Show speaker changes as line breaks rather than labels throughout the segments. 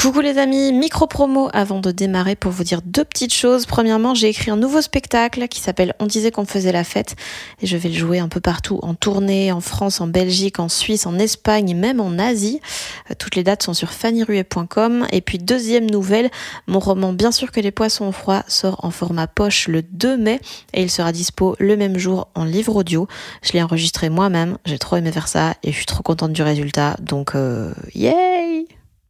Coucou les amis, micro-promo avant de démarrer pour vous dire deux petites choses. Premièrement, j'ai écrit un nouveau spectacle qui s'appelle On disait qu'on faisait la fête et je vais le jouer un peu partout en tournée, en France, en Belgique, en Suisse, en Espagne et même en Asie. Toutes les dates sont sur fannyruet.com. Et puis deuxième nouvelle, mon roman Bien sûr que les poissons ont froid sort en format poche le 2 mai et il sera dispo le même jour en livre audio. Je l'ai enregistré moi-même, j'ai trop aimé faire ça et je suis trop contente du résultat, donc yay!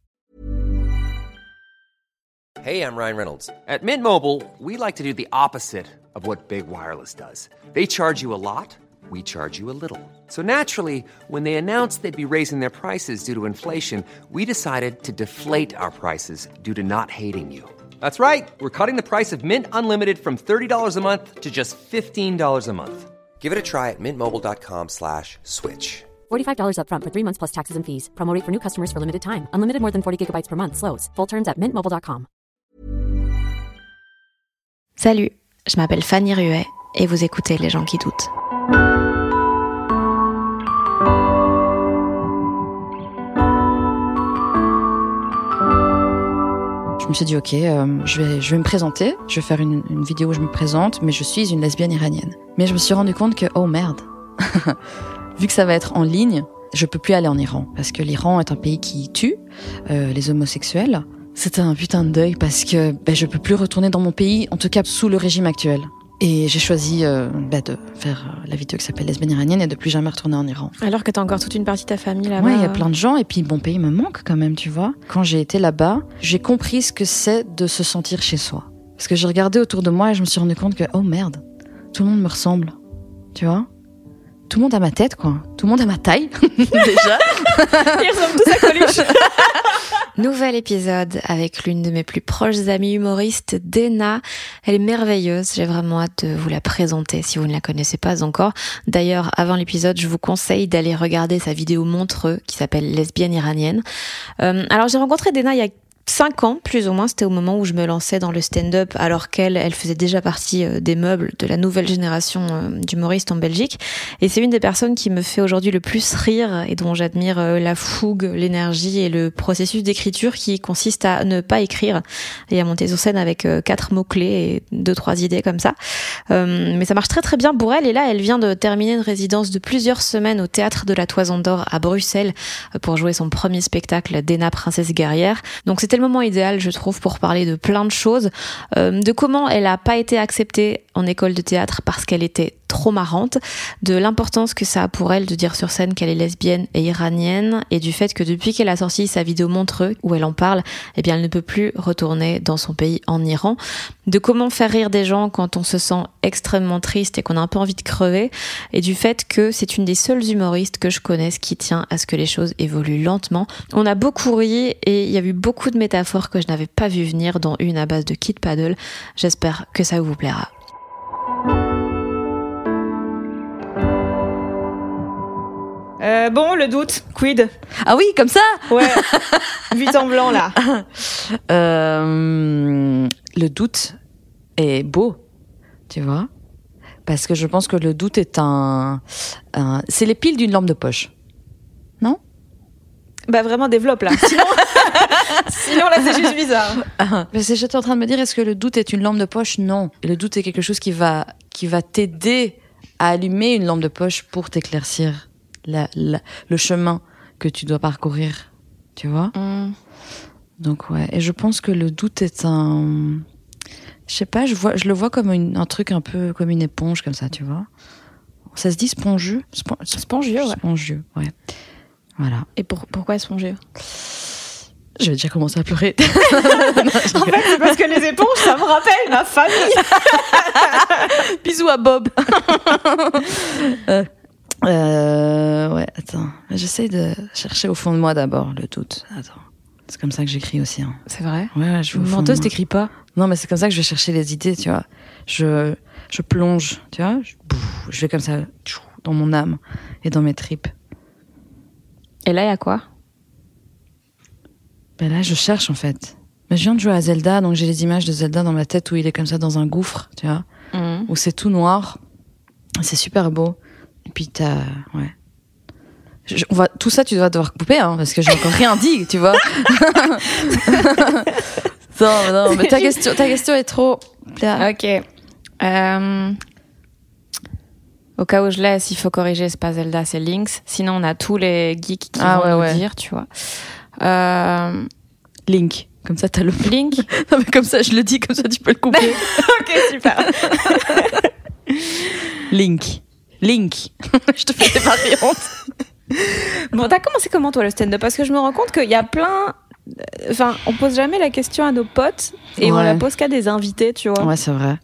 Hey, I'm Ryan Reynolds. At Mint Mobile, we like to do the opposite of what Big Wireless does. They charge you a lot, we charge you a little. So naturally, when they announced they'd be raising their prices due to inflation, we decided to deflate our prices due to not hating you. That's right. We're cutting the price of Mint Unlimited from $30 a month to just $15 a month. Give it a try at mintmobile.com/switch.
$45 up front for 3 months plus taxes and fees. Promo rate for new customers for limited time. Unlimited more than 40 gigabytes per month. Slows full terms at mintmobile.com.
Salut, je m'appelle Fanny Ruet et vous écoutez Les gens qui doutent.
Je me suis dit, ok, je vais me présenter, je vais faire une vidéo où je me présente, mais je suis une lesbienne iranienne. Mais je me suis rendu compte que, oh merde, vu que ça va être en ligne, je peux plus aller en Iran, parce que l'Iran est un pays qui tue les homosexuels. C'était un putain de deuil, parce que je peux plus retourner dans mon pays, en tout cas sous le régime actuel. Et j'ai choisi de faire la vidéo qui s'appelle Lesbienne iranienne et de plus jamais retourner en Iran.
Alors que t'as encore toute une partie de ta famille là-bas.
Ouais, il y a plein de gens et puis mon pays me manque quand même, tu vois. Quand j'ai été là-bas, j'ai compris ce que c'est de se sentir chez soi. Parce que j'ai regardé autour de moi et je me suis rendu compte que, oh merde, tout le monde me ressemble, tu vois. Tout le monde a ma tête, quoi. Tout le monde a ma taille, déjà.
Ils ressemblent tous à Coluche. Nouvel épisode avec l'une de mes plus proches amies humoristes, Dena. Elle est merveilleuse, j'ai vraiment hâte de vous la présenter si vous ne la connaissez pas encore. D'ailleurs, avant l'épisode, je vous conseille d'aller regarder sa vidéo Montreux qui s'appelle Lesbienne iranienne. Alors j'ai rencontré Dena il y a 5 ans, plus ou moins, c'était au moment où je me lançais dans le stand-up, alors qu'elle faisait déjà partie des meubles de la nouvelle génération d'humoristes en Belgique. Et c'est une des personnes qui me fait aujourd'hui le plus rire et dont j'admire la fougue, l'énergie et le processus d'écriture qui consiste à ne pas écrire et à monter sur scène avec 4 mots-clés et 2-3 idées comme ça. Mais ça marche très très bien pour elle. Et là, elle vient de terminer une résidence de plusieurs semaines au Théâtre de la Toison d'Or à Bruxelles pour jouer son premier spectacle, Dena, princesse guerrière. Donc c'était le moment idéal, je trouve, pour parler de plein de choses, de comment elle a pas été acceptée en école de théâtre parce qu'elle était trop marrante, de l'importance que ça a pour elle de dire sur scène qu'elle est lesbienne et iranienne, et du fait que depuis qu'elle a sorti sa vidéo Montreux, où elle en parle, eh bien elle ne peut plus retourner dans son pays en Iran, de comment faire rire des gens quand on se sent extrêmement triste et qu'on a un peu envie de crever, et du fait que c'est une des seules humoristes que je connaisse qui tient à ce que les choses évoluent lentement. On a beaucoup ri et il y a eu beaucoup de métaphores que je n'avais pas vu venir, dont une à base de Kid Paddle. J'espère que ça vous plaira. Bon, le doute, quid?
Ah oui, comme ça?
Ouais, but en blanc là.
Le doute est beau, tu vois, parce que je pense que le doute est c'est les piles d'une lampe de poche, non?
Bah vraiment développe là. Sinon là c'est juste bizarre.
Mais j'étais en train de me dire, est-ce que le doute est une lampe de poche? Non. Le doute est quelque chose qui va t'aider à allumer une lampe de poche pour t'éclaircir le chemin que tu dois parcourir, tu vois. Donc ouais, et je pense que le doute est je sais pas, je le vois comme un truc un peu comme une éponge comme ça, tu vois. Ça se dit spongieux?
Spongieux, ouais.
Spongieux, ouais. Voilà.
Et pourquoi spongieux?
Je vais déjà commencer à pleurer.
En fait, c'est parce que les éponges, ça me rappelle ma famille.
Bisous à Bob. Ouais, attends. J'essaie de chercher au fond de moi d'abord le doute. Attends. C'est comme ça que j'écris aussi. Hein.
C'est vrai?
Ouais, je vais au fond
menteuse,
de moi.
t'écris pas?
Non, mais c'est comme ça que je vais chercher les idées, tu vois. Je plonge, tu vois. Je vais comme ça dans mon âme et dans mes tripes.
Et là, il y a quoi?
Ben là, je cherche en fait. Mais je viens de jouer à Zelda, donc j'ai les images de Zelda dans ma tête où il est comme ça dans un gouffre, tu vois. Où c'est tout noir. C'est super beau. Et puis ouais. Tout ça, tu dois devoir couper, hein, parce que j'ai encore rien dit, tu vois. non, mais ta question est trop...
Ok. Au cas où je laisse, il faut corriger, c'est pas Zelda, c'est Lynx. Sinon, on a tous les geeks qui vont nous dire, tu vois.
Link. Comme ça, t'as le
Link.
Non, mais comme ça, je le dis, comme ça, tu peux le couper.
Ok, super.
Link. Je te fais des variantes.
Bon, t'as commencé comment, toi, le stand-up? Parce que je me rends compte qu'il y a plein... Enfin, on pose jamais la question à nos potes et on la pose qu'à des invités, tu vois.
Ouais, c'est vrai.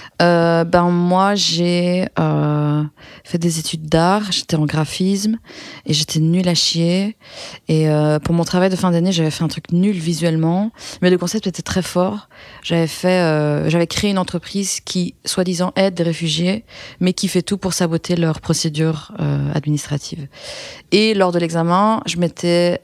Moi, j'ai fait des études d'art, j'étais en graphisme et j'étais nulle à chier. Et pour mon travail de fin d'année, j'avais fait un truc nul visuellement, mais le concept était très fort. J'avais créé une entreprise qui, soi-disant, aide des réfugiés, mais qui fait tout pour saboter leurs procédures administratives. Et lors de l'examen, je m'étais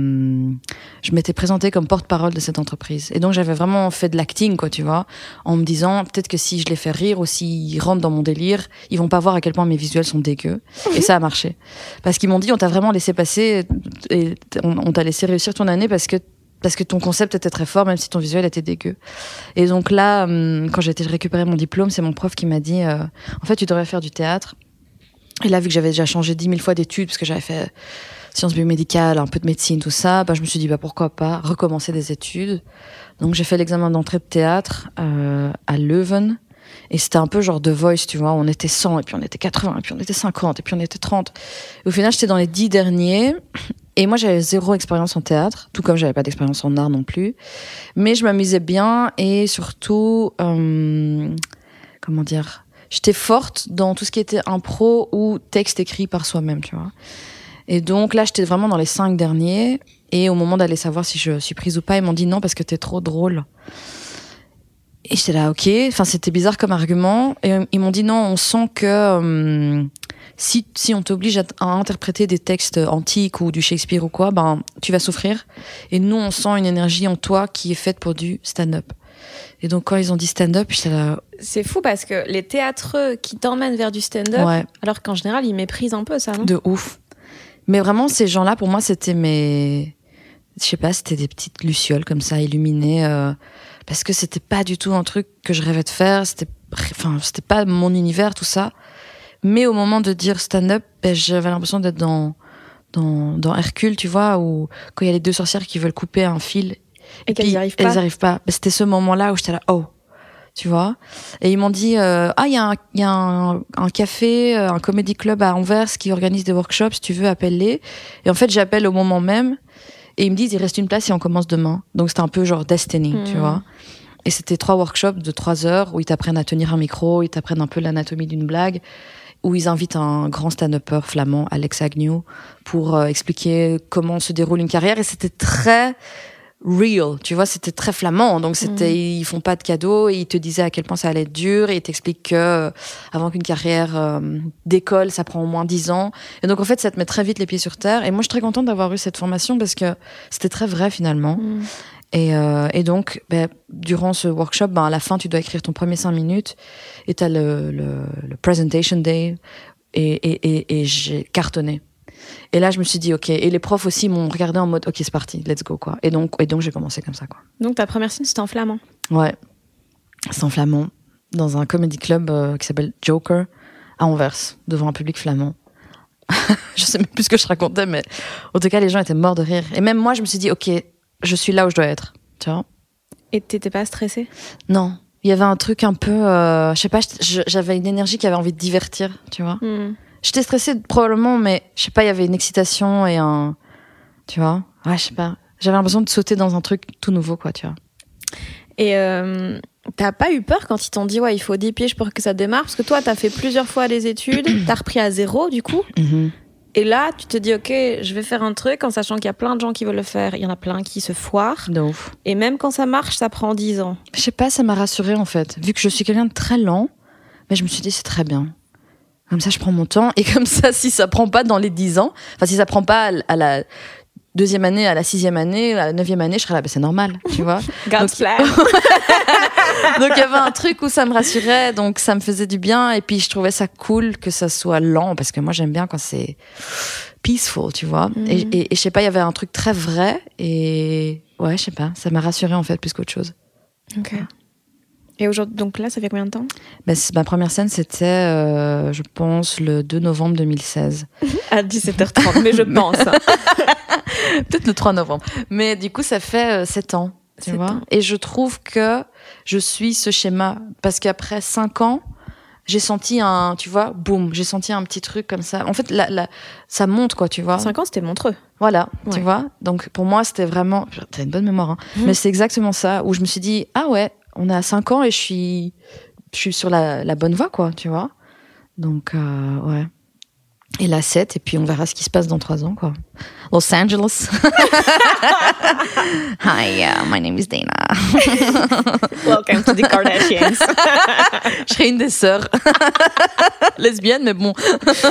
présentée comme porte-parole de cette entreprise. Et donc, j'avais vraiment fait de l'acting, quoi, tu vois, en me disant, peut-être que si je les fais rire ou s'ils rentrent dans mon délire, ils vont pas voir à quel point mes visuels sont dégueux. Et ça a marché. Parce qu'ils m'ont dit, on t'a vraiment laissé passer et on t'a laissé réussir ton année parce que ton concept était très fort, même si ton visuel était dégueu. Et donc là, quand j'ai été récupérer mon diplôme, c'est mon prof qui m'a dit, en fait, tu devrais faire du théâtre. Et là, vu que j'avais déjà changé 10 000 fois d'études, parce que j'avais fait sciences biomédicales, un peu de médecine, tout ça, je me suis dit, pourquoi pas recommencer des études. Donc, j'ai fait l'examen d'entrée de théâtre à Leuven. Et c'était un peu genre The Voice, tu vois. On était 100, et puis on était 80, et puis on était 50, et puis on était 30. Et au final, j'étais dans les 10 derniers. Et moi, j'avais 0 expérience en théâtre, tout comme j'avais pas d'expérience en art non plus. Mais je m'amusais bien et surtout, comment dire, j'étais forte dans tout ce qui était impro ou texte écrit par soi-même, tu vois. Et donc là, j'étais vraiment dans les 5 derniers. Et au moment d'aller savoir si je suis prise ou pas, ils m'ont dit non parce que t'es trop drôle. Et j'étais là, ok. Enfin, c'était bizarre comme argument. Et ils m'ont dit non, on sent que si on t'oblige à interpréter des textes antiques ou du Shakespeare ou quoi, tu vas souffrir. Et nous, on sent une énergie en toi qui est faite pour du stand-up. Et donc, quand ils ont dit stand-up, j'étais là...
C'est fou parce que les théâtreux qui t'emmènent vers du stand-up, alors qu'en général, ils méprisent un peu ça, non ?
De ouf. Mais vraiment, ces gens-là, pour moi, c'était mes... Je sais pas, c'était des petites lucioles comme ça, illuminées, parce que c'était pas du tout un truc que je rêvais de faire, c'était pas mon univers, tout ça. Mais au moment de dire stand-up, j'avais l'impression d'être dans Hercule, tu vois, où quand il y a les 2 sorcières qui veulent couper un fil
et qu'elles n'y arrivent pas.
Elles arrivent pas. C'était ce moment-là où j'étais là, oh, tu vois. Et ils m'ont dit, il y a un café, un comedy club à Anvers qui organise des workshops, si tu veux, appelle-les. Et en fait, j'appelle au moment même. Et ils me disent, il reste une place et on commence demain. Donc c'était un peu genre Destiny, tu vois. Et c'était 3 workshops de 3 heures où ils t'apprennent à tenir un micro, ils t'apprennent un peu l'anatomie d'une blague, où ils invitent un grand stand-upper flamand, Alex Agnew, pour expliquer comment se déroule une carrière. Et c'était très real, tu vois, c'était très flamand. Donc ils font pas de cadeaux et ils te disaient à quel point ça allait être dur et ils t'expliquent que avant qu'une carrière décolle, ça prend au moins 10 ans. Et donc en fait, ça te met très vite les pieds sur terre. Et moi, je suis très contente d'avoir eu cette formation parce que c'était très vrai finalement. Et donc, durant ce workshop, à la fin, tu dois écrire ton premier 5 minutes et t'as le presentation day et j'ai cartonné. Et là, je me suis dit, ok. Et les profs aussi m'ont regardé en mode, ok, c'est parti, let's go, quoi. Et donc j'ai commencé comme ça, quoi.
Donc, ta première scène, c'était en flamand? Ouais.
C'est en flamand, dans un comedy club qui s'appelle Joker, à Anvers, devant un public flamand. Je sais même plus ce que je racontais, mais en tout cas, les gens étaient morts de rire. Et même moi, je me suis dit, ok, je suis là où je dois être, tu vois.
Et t'étais pas stressée?
Non. Il y avait un truc un peu, je sais pas, j'avais une énergie qui avait envie de divertir, tu vois. J'étais stressée probablement, mais je sais pas, il y avait une excitation et tu vois, je sais pas. J'avais l'impression de sauter dans un truc tout nouveau, quoi, tu vois.
Et t'as pas eu peur quand ils t'ont dit, il faut 10 piges pour que ça démarre? Parce que toi, t'as fait plusieurs fois les études, t'as repris à 0, du coup. Et là, tu te dis, ok, je vais faire un truc en sachant qu'il y a plein de gens qui veulent le faire. Il y en a plein qui se foirent.
De ouf.
Et même quand ça marche, ça prend 10 ans.
Je sais pas, ça m'a rassurée, en fait. Vu que je suis quelqu'un de très lent, mais je me suis dit, c'est très bien. Comme ça, je prends mon temps. Et comme ça, si ça prend pas dans les 10 ans, si ça prend pas à la 2e année, à la 6e année, à la 9e année, je serais là, c'est normal, tu vois.
God's plan.
Donc, il y avait un truc où ça me rassurait, donc ça me faisait du bien. Et puis, je trouvais ça cool que ça soit lent, parce que moi, j'aime bien quand c'est peaceful, tu vois. Et je sais pas, il y avait un truc très vrai et ouais, je sais pas, ça m'a rassurée en fait plus qu'autre chose.
Ok. Et aujourd'hui, donc là, ça fait combien de temps ?
Ma première scène, c'était, je pense, le 2 novembre 2016.
À 17h30, mais je pense.
Peut-être le 3 novembre. Mais du coup, ça fait 7 ans, tu vois. Ans. Et je trouve que je suis ce schéma. Parce qu'après 5 ans, j'ai senti j'ai senti un petit truc comme ça. En fait, ça monte, quoi, tu vois.
5 ans, c'était Montreux.
Voilà, ouais. Tu vois. Donc, pour moi, c'était vraiment... T'as une bonne mémoire, hein. Mais c'est exactement ça, où je me suis dit, ah ouais, on est à 5 ans et je suis sur la bonne voie, quoi, tu vois. Donc, ouais. Et là, 7, et puis on verra ce qui se passe dans 3 ans, quoi. Los Angeles. Hi, my name is Dana.
Welcome to the Kardashians.
Je serai une des sœurs. Lesbienne, mais bon.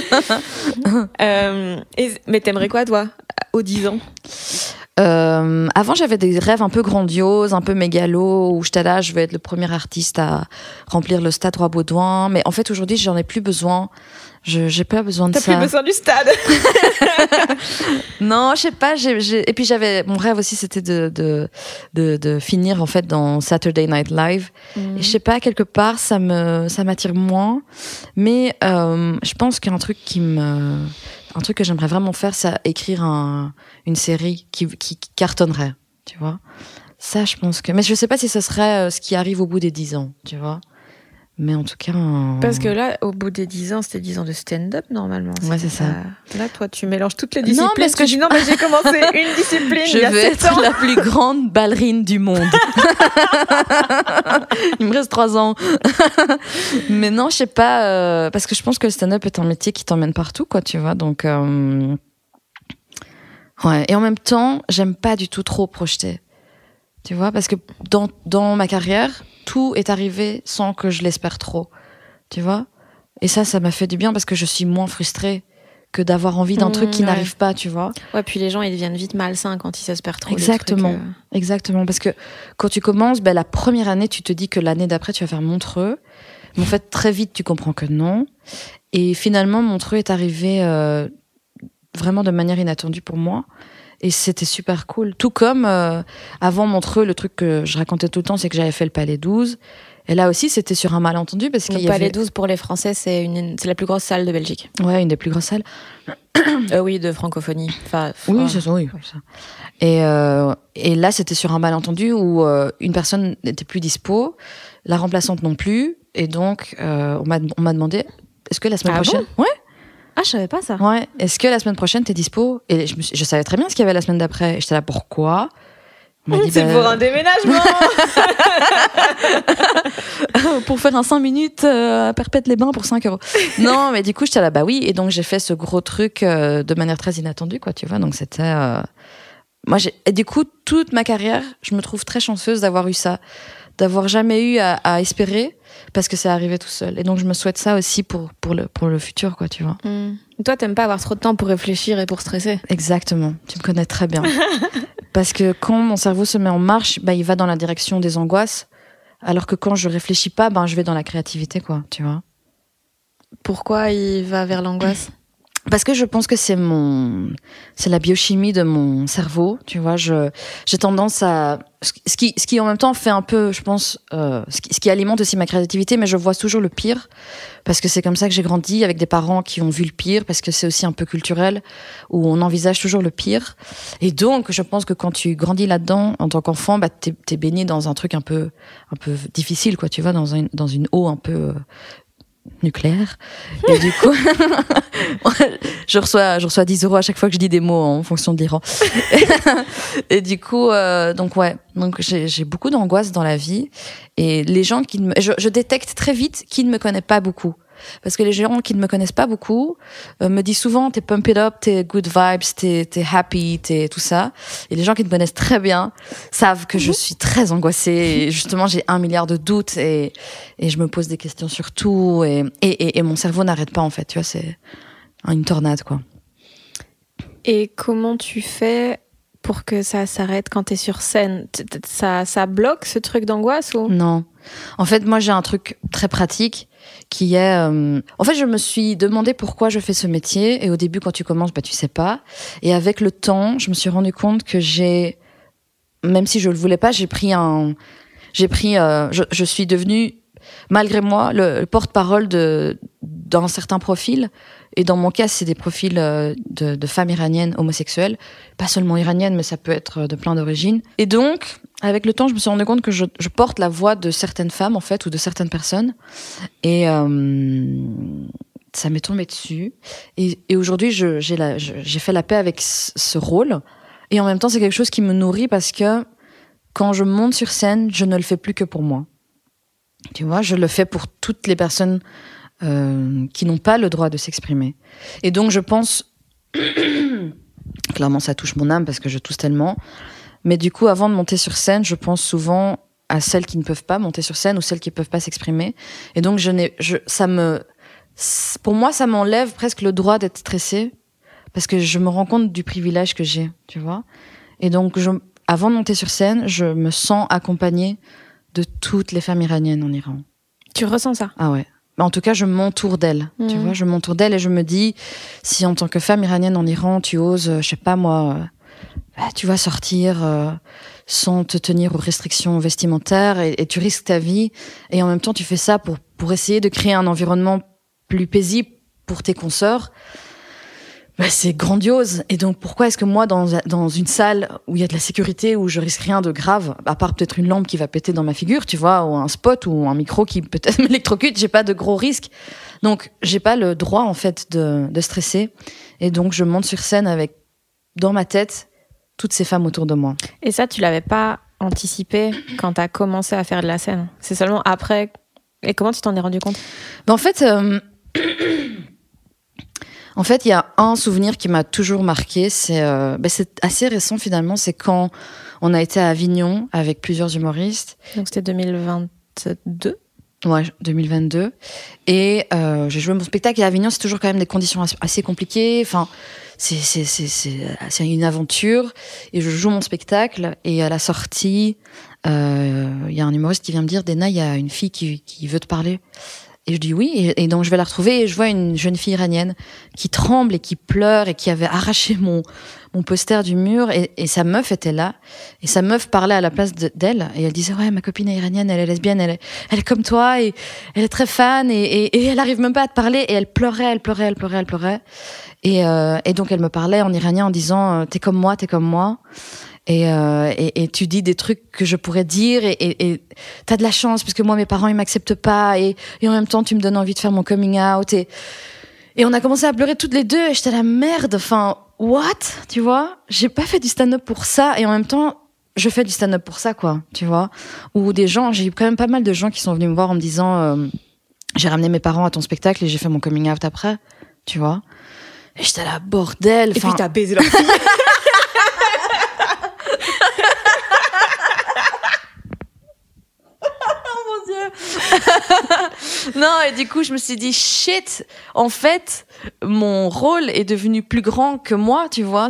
Mais t'aimerais quoi, toi, aux 10 ans ?
Avant, j'avais des rêves un peu grandioses, un peu mégalos, où j'étais là, je vais être le premier artiste à remplir le stade Roi-Baudouin. Mais en fait, aujourd'hui, j'en ai plus besoin. J'ai pas besoin de ça.
T'as plus besoin du stade.
Non, je sais pas. Et puis mon rêve aussi, c'était de finir en fait dans Saturday Night Live. Et je sais pas, quelque part, ça m'attire moins. Mais je pense qu'un truc un truc que j'aimerais vraiment faire, c'est écrire une série qui cartonnerait, tu vois. Ça, je pense que... Mais je sais pas si ce serait ce qui arrive au bout des 10 ans, tu vois. Mais en tout cas...
Parce que là, au bout des 10 ans, c'était 10 ans de stand-up, normalement.
Ouais, c'est ça.
Là, toi, tu mélanges toutes les disciplines.
Non, parce que
j'ai commencé une discipline il y a 7 ans.
Je veux être la plus grande ballerine du monde. Il me reste 3 ans. Mais non, je sais pas... parce que je pense que le stand-up est un métier qui t'emmène partout, quoi, tu vois. Donc... Ouais. Et en même temps, j'aime pas du tout trop projeter. Tu vois, parce que dans ma carrière, tout est arrivé sans que je l'espère trop. Tu vois ? Et ça m'a fait du bien parce que je suis moins frustrée que d'avoir envie d'un truc qui n'arrive pas, tu vois.
Ouais, puis les gens, ils deviennent vite malsains quand ils s'espèrent trop.
Exactement. Exactement. Parce que quand tu commences, la première année, tu te dis que l'année d'après, tu vas faire Montreux. Mais en fait, très vite, tu comprends que non. Et finalement, Montreux est arrivé vraiment de manière inattendue pour moi. Et c'était super cool. Tout comme avant Montreux, le truc que je racontais tout le temps, c'est que j'avais fait le Palais 12. Et là aussi, c'était sur un malentendu. Parce qu'il y
Palais 12, pour les Français, c'est la plus grosse salle de Belgique.
Ouais, une des plus grosses salles.
Oui, de francophonie.
Oui, c'est ça, oui. Ça. Et là, c'était sur un malentendu où une personne n'était plus dispo, la remplaçante non plus. Et donc, on m'a demandé, est-ce que la semaine prochaine...
Bon ouais. Ah, je savais pas ça.
Ouais. Est-ce que la semaine prochaine, t'es dispo ? Et je savais très bien ce qu'il y avait la semaine d'après. Et j'étais là, pourquoi ?
On m'a dit, c'est pour un déménagement.
Pour faire un 5 minutes à Perpète-les-Bains pour 5 €. Non, mais du coup, j'étais là, oui. Et donc, j'ai fait ce gros truc de manière très inattendue, quoi, tu vois. Donc, c'était... Et du coup, toute ma carrière, je me trouve très chanceuse d'avoir eu ça. D'avoir jamais eu à espérer, parce que c'est arrivé tout seul. Et donc, je me souhaite ça aussi pour le futur, quoi, tu vois.
Toi, t'aimes pas avoir trop de temps pour réfléchir et pour stresser ?
Exactement. Tu me connais très bien. Parce que quand mon cerveau se met en marche, il va dans la direction des angoisses, alors que quand je réfléchis pas, je vais dans la créativité, quoi, tu vois.
Pourquoi il va vers l'angoisse ?
Parce que je pense que c'est la biochimie de mon cerveau, tu vois. J'ai tendance à ce qui en même temps fait un peu, je pense, ce qui alimente aussi ma créativité, mais je vois toujours le pire parce que c'est comme ça que j'ai grandi, avec des parents qui ont vu le pire, parce que c'est aussi un peu culturel où on envisage toujours le pire. Et donc, je pense que quand tu grandis là-dedans en tant qu'enfant, t'es baigné dans un truc un peu difficile, quoi, tu vois, dans une eau un peu nucléaire. Et du coup, je reçois 10 € à chaque fois que je dis des mots en fonction de l'Iran. Et du coup, donc j'ai beaucoup d'angoisse dans la vie. Et les gens je détecte très vite qui ne me connaissent pas beaucoup. Parce que les gens qui ne me connaissent pas beaucoup me disent souvent t'es pump it up, t'es good vibes, t'es happy, t'es tout ça. Et les gens qui me connaissent très bien savent que je suis très angoissée. Et justement, j'ai 1 milliard de doutes et je me pose des questions sur tout. Et mon cerveau n'arrête pas, en fait. Tu vois, c'est une tornade, quoi.
Et comment tu fais pour que ça s'arrête quand t'es sur scène ? Ça bloque ce truc d'angoisse ou ?
Non. En fait, moi, j'ai un truc très pratique. qui est... En fait, je me suis demandé pourquoi je fais ce métier. Et au début, quand tu commences, tu sais pas. Et avec le temps, je me suis rendu compte que même si je le voulais pas, je suis devenue, malgré moi, le porte-parole d'un certain profil. Et dans mon cas, c'est des profils de femmes iraniennes homosexuelles. Pas seulement iraniennes, mais ça peut être de plein d'origines. Et donc, avec le temps, je me suis rendu compte que je porte la voix de certaines femmes, en fait, ou de certaines personnes. Et ça m'est tombé dessus. Et aujourd'hui, j'ai fait la paix avec ce rôle. Et en même temps, c'est quelque chose qui me nourrit parce que quand je monte sur scène, je ne le fais plus que pour moi. Tu vois, je le fais pour toutes les personnes qui n'ont pas le droit de s'exprimer. Et donc, je pense... Clairement, ça touche mon âme parce que je tousse tellement. Mais du coup, avant de monter sur scène, je pense souvent à celles qui ne peuvent pas monter sur scène ou celles qui ne peuvent pas s'exprimer. Et donc, pour moi, ça m'enlève presque le droit d'être stressée parce que je me rends compte du privilège que j'ai, tu vois. Et donc, avant de monter sur scène, je me sens accompagnée de toutes les femmes iraniennes en Iran.
Tu ressens ça?
Ah ouais. En tout cas, je m'entoure d'elles. Tu vois, je m'entoure d'elles et je me dis, si en tant que femme iranienne en Iran, tu oses, je sais pas moi, tu vas sortir sans te tenir aux restrictions vestimentaires et tu risques ta vie. Et en même temps, tu fais ça pour essayer de créer un environnement plus paisible pour tes consoeurs. C'est grandiose. Et donc, pourquoi est-ce que moi, dans une salle où il y a de la sécurité, où je risque rien de grave, à part peut-être une lampe qui va péter dans ma figure, tu vois, ou un spot ou un micro qui peut-être m'électrocute, j'ai pas de gros risques. Donc, j'ai pas le droit, en fait, de stresser. Et donc, je monte sur scène avec, dans ma tête, toutes ces femmes autour de moi.
Et ça, tu l'avais pas anticipé quand t'as commencé à faire de la scène? C'est seulement après. Et comment tu t'en es rendu compte?
En fait, il y a un souvenir qui m'a toujours marqué. C'est assez récent finalement. C'est quand on a été à Avignon avec plusieurs humoristes.
Donc c'était 2022.
Ouais, 2022. Et j'ai joué mon spectacle. Et à Avignon, c'est toujours quand même des conditions assez compliquées. Enfin, c'est une aventure. Et je joue mon spectacle. Et à la sortie, il y a un humoriste qui vient me dire, Dena, il y a une fille qui veut te parler. Et je dis oui, et donc je vais la retrouver et je vois une jeune fille iranienne qui tremble et qui pleure et qui avait arraché mon poster du mur et sa meuf était là et sa meuf parlait à la place d'elle et elle disait ouais, ma copine est iranienne, elle est lesbienne, elle est comme toi et elle est très fan et elle arrive même pas à te parler et elle pleurait et donc elle me parlait en iranien en disant t'es comme moi et tu dis des trucs que je pourrais dire et t'as de la chance parce que moi mes parents ils m'acceptent pas et en même temps tu me donnes envie de faire mon coming out et on a commencé à pleurer toutes les deux et j'étais la merde, enfin what, tu vois, j'ai pas fait du stand-up pour ça et en même temps je fais du stand-up pour ça quoi, tu vois, ou des gens, j'ai eu quand même pas mal de gens qui sont venus me voir en me disant j'ai ramené mes parents à ton spectacle et j'ai fait mon coming out après, tu vois, et j'étais là bordel,
et puis t'as baisé leur fille.
Non, et du coup, je me suis dit, shit, en fait, mon rôle est devenu plus grand que moi, tu vois,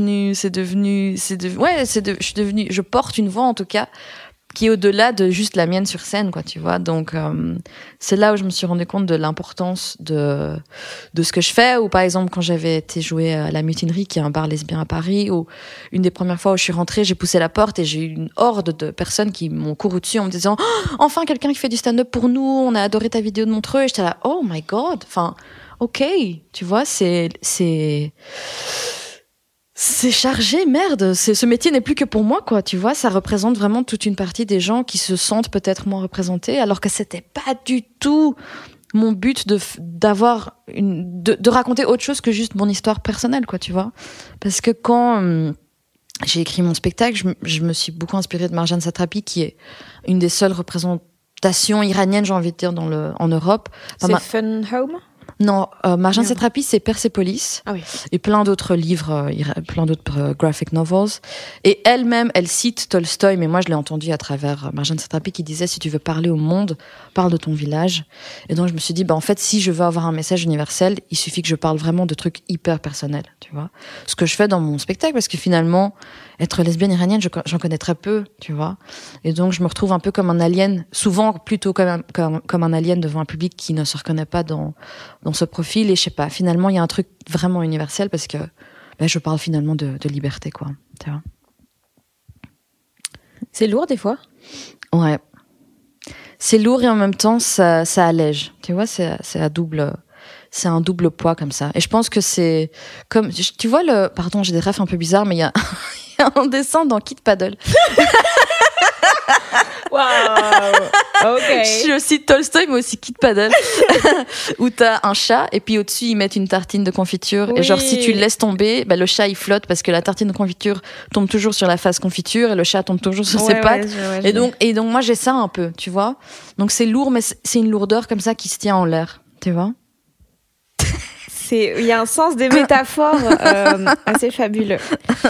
je porte une voix, en tout cas, qui est au-delà de juste la mienne sur scène, quoi, tu vois. Donc, c'est là où je me suis rendu compte de l'importance de ce que je fais. Ou par exemple, quand j'avais été jouer à la Mutinerie, qui est un bar lesbien à Paris, où une des premières fois où je suis rentrée, j'ai poussé la porte et j'ai eu une horde de personnes qui m'ont couru dessus en me disant oh, enfin quelqu'un qui fait du stand-up pour nous, on a adoré ta vidéo de Montreux. Et j'étais là, oh my god, enfin, ok, tu vois, c'est chargé, merde. Ce métier n'est plus que pour moi, quoi. Tu vois, ça représente vraiment toute une partie des gens qui se sentent peut-être moins représentés, alors que c'était pas du tout mon but de raconter autre chose que juste mon histoire personnelle, quoi, tu vois. Parce que quand j'ai écrit mon spectacle, je me suis beaucoup inspirée de Marjane Satrapi, qui est une des seules représentations iraniennes, j'ai envie de dire, en Europe.
C'est Fun Home ?
Non, Marjane Satrapi, c'est Persepolis.
Ah oui.
Et plein d'autres livres, plein d'autres graphic novels. Et elle-même, elle cite Tolstoï, mais moi je l'ai entendu à travers Marjane Satrapi qui disait si tu veux parler au monde, parle de ton village. Et donc je me suis dit, en fait, si je veux avoir un message universel, il suffit que je parle vraiment de trucs hyper personnels, tu vois. Ce que je fais dans mon spectacle, parce que finalement, être lesbienne iranienne, j'en connais très peu, tu vois. Et donc je me retrouve un peu comme un alien, souvent plutôt comme un alien devant un public qui ne se reconnaît pas dans ce profil. Et je sais pas, finalement, il y a un truc vraiment universel parce que je parle finalement de liberté, quoi. Tu vois.
C'est lourd des fois? Ouais.
C'est lourd et en même temps, ça allège. Tu vois, c'est un double poids comme ça. Et je pense que c'est comme, tu vois pardon, j'ai des rêves un peu bizarres, mais il y a un dessin dans Kid Paddle.
Waouh. Ok.
Je cite Tolstoï, mais aussi Kid Paddle, où t'as un chat et puis au-dessus ils mettent une tartine de confiture. Oui. Et genre si tu le laisses tomber, le chat il flotte parce que la tartine de confiture tombe toujours sur la face confiture et le chat tombe toujours sur ses pattes. Et donc moi j'ai ça un peu, tu vois. Donc c'est lourd, mais c'est une lourdeur comme ça qui se tient en l'air, tu vois.
Il y a un sens des métaphores assez fabuleux.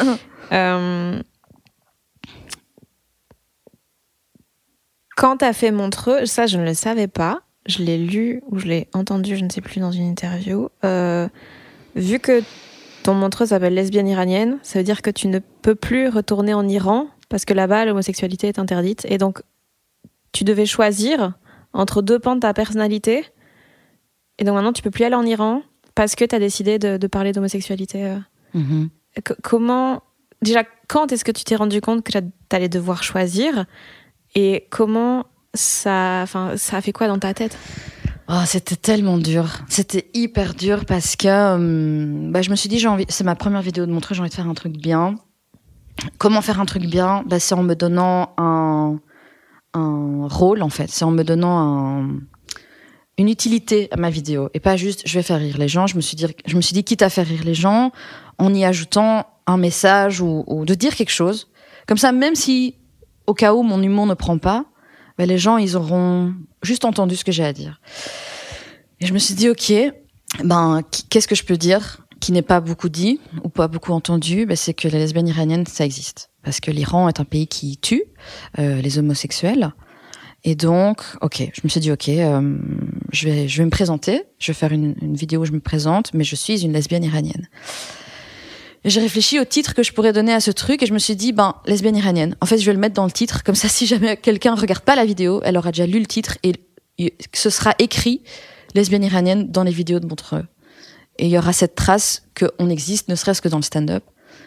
Quand t'as fait Montreux, ça je ne le savais pas, je l'ai lu ou je l'ai entendu, je ne sais plus, dans une interview. Vu que ton Montreux s'appelle lesbienne iranienne, ça veut dire que tu ne peux plus retourner en Iran parce que là-bas l'homosexualité est interdite. Et donc tu devais choisir entre deux pans de ta personnalité. Et donc maintenant tu peux plus aller en Iran parce que t'as décidé de parler d'homosexualité. Mm-hmm. Comment, déjà, quand est-ce que tu t'es rendu compte que t'allais devoir choisir? Et comment ça a fait quoi dans ta tête?
Oh, c'était tellement dur. C'était hyper dur parce que je me suis dit, c'est ma première vidéo de Montreux, j'ai envie de faire un truc bien. Comment faire un truc bien? C'est en me donnant un rôle, en fait. C'est en me donnant une utilité à ma vidéo. Et pas juste, je vais faire rire les gens. Je me suis dit, quitte à faire rire les gens, en y ajoutant un message ou de dire quelque chose. Comme ça, même si, au cas où mon humour ne prend pas, les gens, ils auront juste entendu ce que j'ai à dire. Et je me suis dit, ok, qu'est-ce que je peux dire qui n'est pas beaucoup dit ou pas beaucoup entendu? C'est que les lesbiennes iraniennes, ça existe. Parce que l'Iran est un pays qui tue les homosexuels. Et donc, ok, je me suis dit, ok, je vais me présenter. Je vais faire une vidéo où je me présente, mais je suis une lesbienne iranienne. Et j'ai réfléchi au titre que je pourrais donner à ce truc et je me suis dit, lesbienne iranienne. En fait, je vais le mettre dans le titre, comme ça, si jamais quelqu'un regarde pas la vidéo, elle aura déjà lu le titre et ce sera écrit lesbienne iranienne dans les vidéos de Montreux. Et il y aura cette trace qu'on existe, ne serait-ce que dans le stand-up.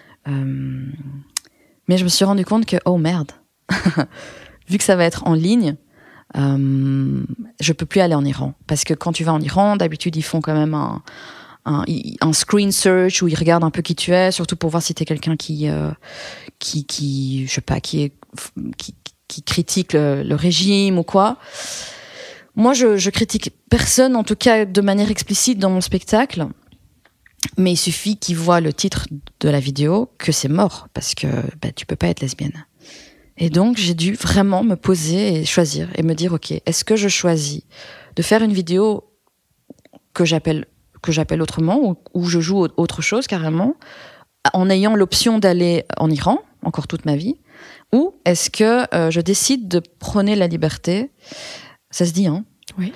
Mais je me suis rendu compte que, oh merde, vu que ça va être en ligne, je peux plus aller en Iran. Parce que quand tu vas en Iran, d'habitude, ils font quand même un screen search où ils regardent un peu qui tu es, surtout pour voir si t'es quelqu'un qui je sais pas, qui critique le régime ou quoi. Moi, je critique personne, en tout cas de manière explicite dans mon spectacle. Mais il suffit qu'ils voient le titre de la vidéo que c'est mort, parce que tu peux pas être lesbienne. Et donc, j'ai dû vraiment me poser et choisir et me dire, ok, est-ce que je choisis de faire une vidéo que j'appelle autrement, ou je joue autre chose carrément, en ayant l'option d'aller en Iran, encore toute ma vie, ou est-ce que je décide de prôner la liberté, ça se dit, hein?
Oui.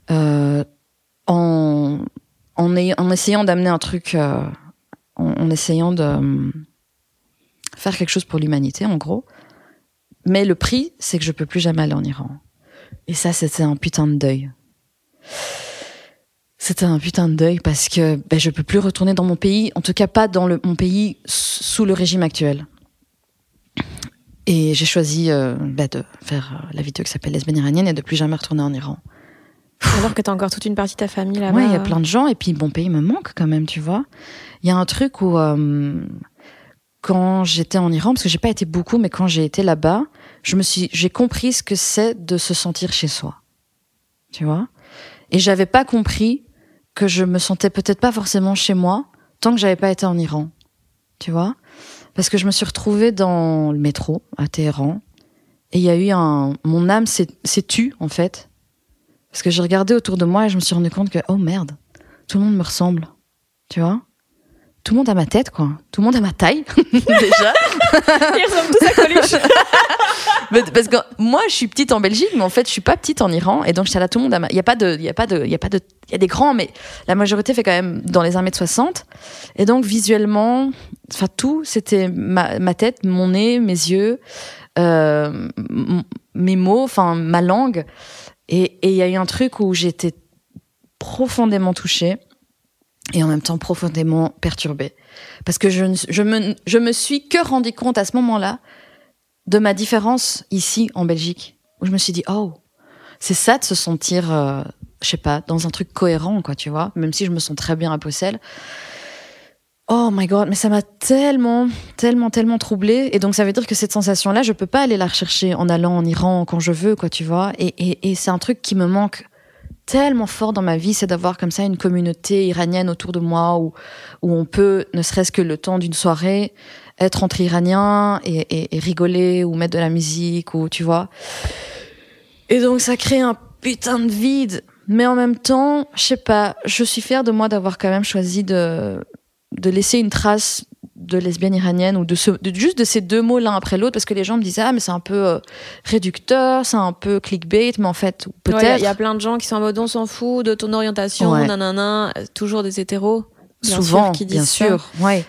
En essayant d'amener un truc, en essayant de faire quelque chose pour l'humanité, en gros. Mais le prix, c'est que je peux plus jamais aller en Iran. Et ça, c'était un putain de deuil. C'était un putain de deuil parce que je peux plus retourner dans mon pays, en tout cas pas dans mon pays sous le régime actuel. Et j'ai choisi de faire la vidéo qui s'appelle Lesbienne iranienne et de plus jamais retourner en Iran.
Alors que t'as encore toute une partie de ta famille là-bas.
Ouais, il y a plein de gens et puis mon pays me manque quand même, tu vois. Il y a un truc où quand j'étais en Iran, parce que j'ai pas été beaucoup, mais quand j'ai été là-bas, j'ai compris ce que c'est de se sentir chez soi. Tu vois? Et j'avais pas compris que je me sentais peut-être pas forcément chez moi tant que j'avais pas été en Iran. Tu vois? Parce que je me suis retrouvée dans le métro à Téhéran et il y a eu mon âme s'est tue en fait. Parce que j'ai regardé autour de moi et je me suis rendu compte que oh merde. tout le monde me ressemble, tu vois. Tout le monde a ma tête, quoi. Tout le monde a ma taille, déjà.
Ils ressemblent tous à Coluche.
Parce que moi, je suis petite en Belgique, mais en fait, je suis pas petite en Iran. Et donc, j'étais là, tout le monde a il y a des grands, mais la majorité fait quand même dans les 1m60. Et donc, visuellement, enfin, tout, c'était ma tête, mon nez, mes yeux, mes mots, enfin, ma langue. Et il y a eu un truc où j'étais profondément touchée. Et en même temps profondément perturbée. Parce que je me suis que rendu compte à ce moment-là de ma différence ici en Belgique. Où je me suis dit, oh, c'est ça de se sentir, je sais pas, dans un truc cohérent, quoi, tu vois. Même si je me sens très bien à Bruxelles. Oh my God, mais ça m'a tellement troublée. Et donc ça veut dire que cette sensation-là, je peux pas aller la rechercher en allant en Iran quand je veux, quoi, tu vois. Et c'est un truc qui me manque tellement fort dans ma vie, c'est d'avoir comme ça une communauté iranienne autour de moi où on peut, ne serait-ce que le temps d'une soirée, être entre Iraniens et rigoler ou mettre de la musique ou tu vois. Et donc ça crée un putain de vide, mais en même temps, je sais pas, je suis fière de moi d'avoir quand même choisi de laisser une trace de lesbienne iranienne ou juste de ces deux mots l'un après l'autre, parce que les gens me disaient mais c'est un peu réducteur, c'est un peu clickbait, mais en fait peut-être
il y a plein de gens qui sont en mode on s'en fout de ton orientation, nanana, toujours des hétéros
souvent
qui disent
bien sûr ouais.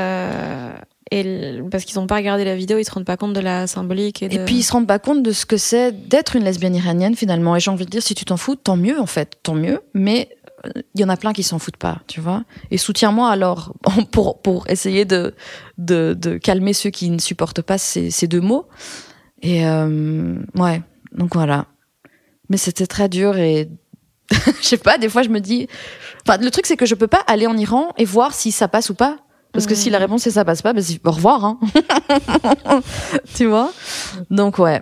Et parce qu'ils n'ont pas regardé la vidéo, ils se rendent pas compte de la symbolique et
puis ils se rendent pas compte de ce que c'est d'être une lesbienne iranienne finalement. Et j'ai envie de dire, si tu t'en fous, tant mieux en fait, tant mieux, mais il y en a plein qui s'en foutent pas, tu vois. Et soutiens-moi alors pour essayer de calmer ceux qui ne supportent pas ces deux mots. Et ouais, donc voilà. Mais c'était très dur et je sais pas, des fois je me dis, enfin le truc c'est que je peux pas aller en Iran et voir si ça passe ou pas. Parce que si la réponse c'est ça passe pas, ben au revoir, hein. Tu vois. Donc ouais.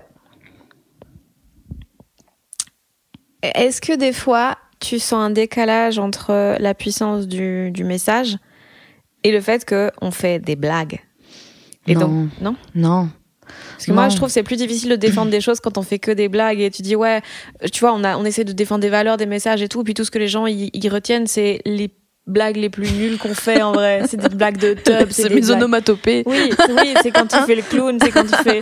Est-ce que des fois tu sens un décalage entre la puissance du message et le fait qu'on fait des blagues? Et
non.
Donc,
non.
Parce que moi, je trouve que c'est plus difficile de défendre des choses quand on fait que des blagues et tu dis, ouais, tu vois, on essaie de défendre des valeurs, des messages et tout, puis tout ce que les gens ils retiennent, c'est les blagues les plus nulles qu'on fait en vrai. C'est des blagues de tub,
c'est mes onomatopées.
Oui, c'est quand tu fais le clown, c'est quand tu fais...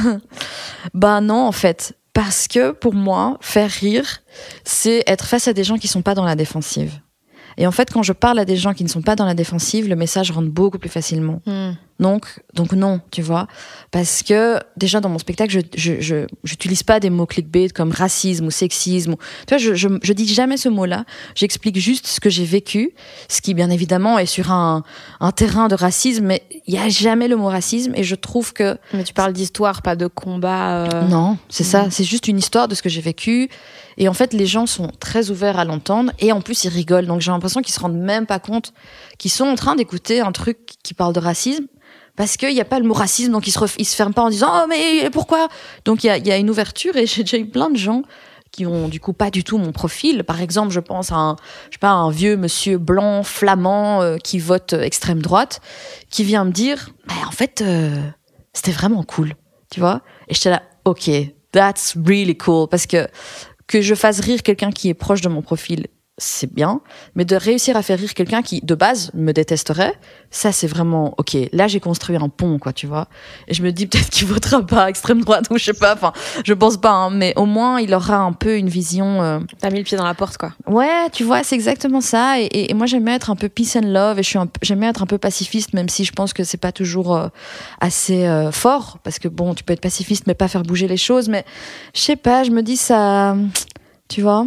Bah non, en fait. Parce que pour moi, faire rire, c'est être face à des gens qui sont pas dans la défensive. Et en fait, quand je parle à des gens qui ne sont pas dans la défensive, le message rentre beaucoup plus facilement. Donc non, tu vois. Parce que, déjà, dans mon spectacle, je j'utilise pas des mots clickbait comme racisme ou sexisme. Tu vois, je dis jamais ce mot-là. J'explique juste ce que j'ai vécu. Ce qui, bien évidemment, est sur un terrain de racisme, mais il y a jamais le mot racisme. Et je trouve que...
Mais tu parles d'histoire, pas de combat.
Non, c'est ça. C'est juste une histoire de ce que j'ai vécu. Et en fait, les gens sont très ouverts à l'entendre. Et en plus, ils rigolent. Donc, j'ai l'impression qu'ils se rendent même pas compte qu'ils sont en train d'écouter un truc qui parle de racisme. Parce qu'il n'y a pas le mot racisme, donc ils se ferment pas en disant « Oh, mais pourquoi ?» Donc, il y a une ouverture et j'ai déjà eu plein de gens qui ont du coup pas du tout mon profil. Par exemple, je pense à un vieux monsieur blanc, flamand, qui vote extrême droite, qui vient me dire « En fait, c'était vraiment cool. » Tu vois ? Et j'étais là « Ok, that's really cool. » Parce que je fasse rire quelqu'un qui est proche de mon profil, c'est bien, mais de réussir à faire rire quelqu'un qui, de base, me détesterait, ça, c'est vraiment, ok, là, j'ai construit un pont, quoi, tu vois. Et je me dis peut-être qu'il votera pas extrême droite, ou je sais pas, enfin, je pense pas, hein, mais au moins, il aura un peu une vision...
T'as mis le pied dans la porte, quoi.
Ouais, tu vois, c'est exactement ça. Et moi, j'aime bien être un peu peace and love, et j'aime bien être un peu pacifiste, même si je pense que c'est pas toujours assez fort, parce que bon, tu peux être pacifiste, mais pas faire bouger les choses, mais je sais pas, je me dis ça, tu vois...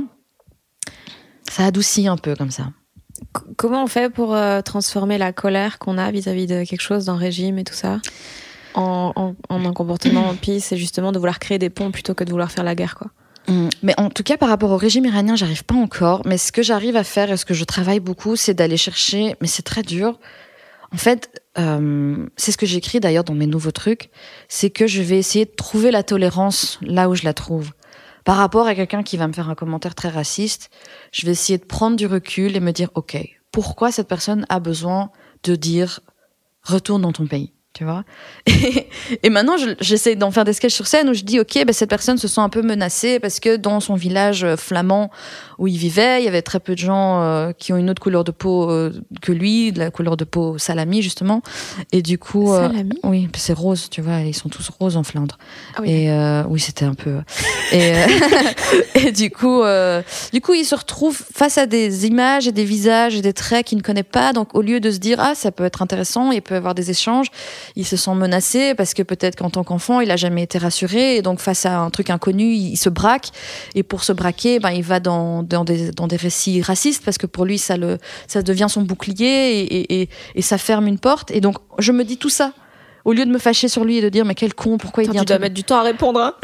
Ça adoucit un peu comme ça.
Comment on fait pour transformer la colère qu'on a vis-à-vis de quelque chose, d'un régime et tout ça, en un comportement peace, et justement de vouloir créer des ponts plutôt que de vouloir faire la guerre, quoi.
Mais en tout cas, par rapport au régime iranien, j'arrive pas encore. Mais ce que j'arrive à faire et ce que je travaille beaucoup, c'est d'aller chercher... Mais c'est très dur. En fait, c'est ce que j'écris d'ailleurs dans mes nouveaux trucs. C'est que je vais essayer de trouver la tolérance là où je la trouve. Par rapport à quelqu'un qui va me faire un commentaire très raciste, je vais essayer de prendre du recul et me dire, ok, pourquoi cette personne a besoin de dire « retourne dans ton pays ?» tu vois. Et maintenant, j'essaie d'en faire des sketchs sur scène où je dis, ok, cette personne se sent un peu menacée parce que dans son village flamand où il vivait, il y avait très peu de gens qui ont une autre couleur de peau que lui, de la couleur de peau salami, justement. Et du coup...
salami
oui, c'est rose, tu vois, ils sont tous roses en Flandre.
Ah oui.
Et oui, c'était un peu... Et du coup, il se retrouve face à des images et des visages et des traits qu'il ne connaît pas. Donc, au lieu de se dire, ah, ça peut être intéressant, il peut y avoir des échanges, il se sent menacé parce que peut-être qu'en tant qu'enfant, il a jamais été rassuré. Et donc, face à un truc inconnu, il se braque. Et pour se braquer, il va dans des récits racistes parce que pour lui, ça devient son bouclier et ça ferme une porte. Et donc, je me dis tout ça. Au lieu de me fâcher sur lui et de dire mais quel con, pourquoi il dit un truc...
Tu dois mettre du temps à répondre, hein.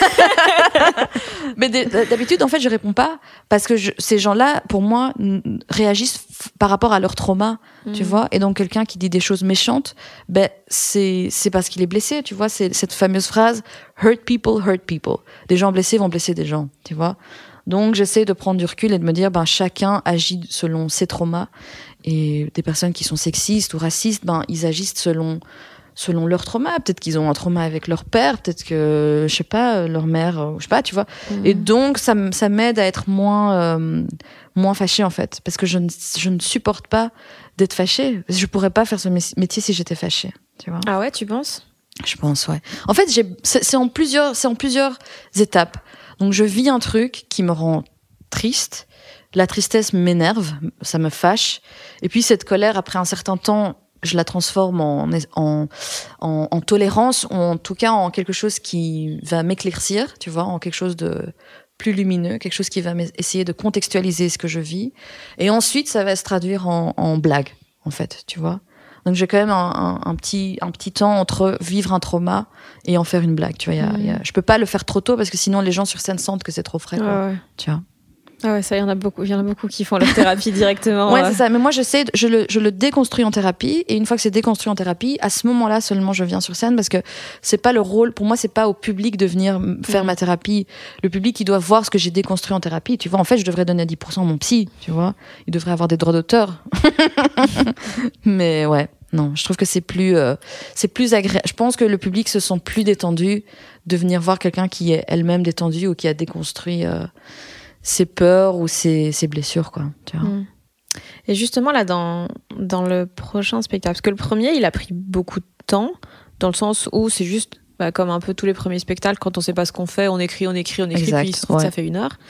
Mais d'habitude, en fait, je réponds pas parce que ces gens-là, pour moi, réagissent par rapport à leur trauma, tu vois. Et donc, quelqu'un qui dit des choses méchantes, c'est parce qu'il est blessé, tu vois. C'est cette fameuse phrase « hurt people, hurt people ». Des gens blessés vont blesser des gens, tu vois. Donc, j'essaie de prendre du recul et de me dire chacun agit selon ses traumas. Et des personnes qui sont sexistes ou racistes, ils agissent selon leur trauma. Peut-être qu'ils ont un trauma avec leur père, peut-être que, je sais pas, leur mère, je sais pas, tu vois. Et donc, ça m'aide à être moins fâchée, en fait. Parce que je ne supporte pas d'être fâchée. Je pourrais pas faire ce métier si j'étais fâchée, tu vois.
Ah ouais, tu penses ?
Je pense, ouais. En fait, c'est en plusieurs étapes. Donc, je vis un truc qui me rend triste. La tristesse m'énerve, ça me fâche. Et puis, cette colère, après un certain temps, je la transforme en tolérance, ou en tout cas en quelque chose qui va m'éclaircir, tu vois, en quelque chose de plus lumineux, quelque chose qui va essayer de contextualiser ce que je vis. Et ensuite, ça va se traduire en blague, en fait, tu vois. Donc, j'ai quand même un petit temps entre vivre un trauma et en faire une blague, tu vois. Je peux pas le faire trop tôt parce que sinon, les gens sur scène sentent que c'est trop frais, quoi, tu vois.
Ah ouais, ça, il y en a beaucoup qui font leur thérapie directement.
Ouais, c'est ça. Mais moi, je le déconstruis en thérapie. Et une fois que c'est déconstruit en thérapie, à ce moment-là seulement, je viens sur scène parce que c'est pas le rôle, pour moi, c'est pas au public de venir faire ma thérapie. Le public, il doit voir ce que j'ai déconstruit en thérapie. Tu vois, en fait, je devrais donner 10% à mon psy, tu vois. Il devrait avoir des droits d'auteur. Mais ouais. Non, je trouve que c'est plus agréable. Je pense que le public se sent plus détendu de venir voir quelqu'un qui est elle-même détendue ou qui a déconstruit, ses peurs ou ses blessures, quoi, tu vois.
Et justement, là, dans le prochain spectacle, parce que le premier, il a pris beaucoup de temps, dans le sens où c'est juste comme un peu tous les premiers spectacles, quand on sait pas ce qu'on fait, on écrit, exact, puis il se trouve que ça fait 1 heure.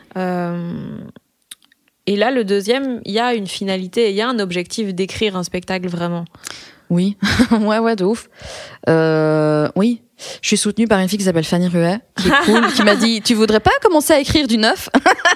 Et là, le deuxième, il y a une finalité, il y a un objectif d'écrire un spectacle vraiment.
Oui, ouais, de ouf. Oui. Je suis soutenue par une fille qui s'appelle Fanny Ruet, qui est cool, qui m'a dit « Tu voudrais pas commencer à écrire du neuf ?»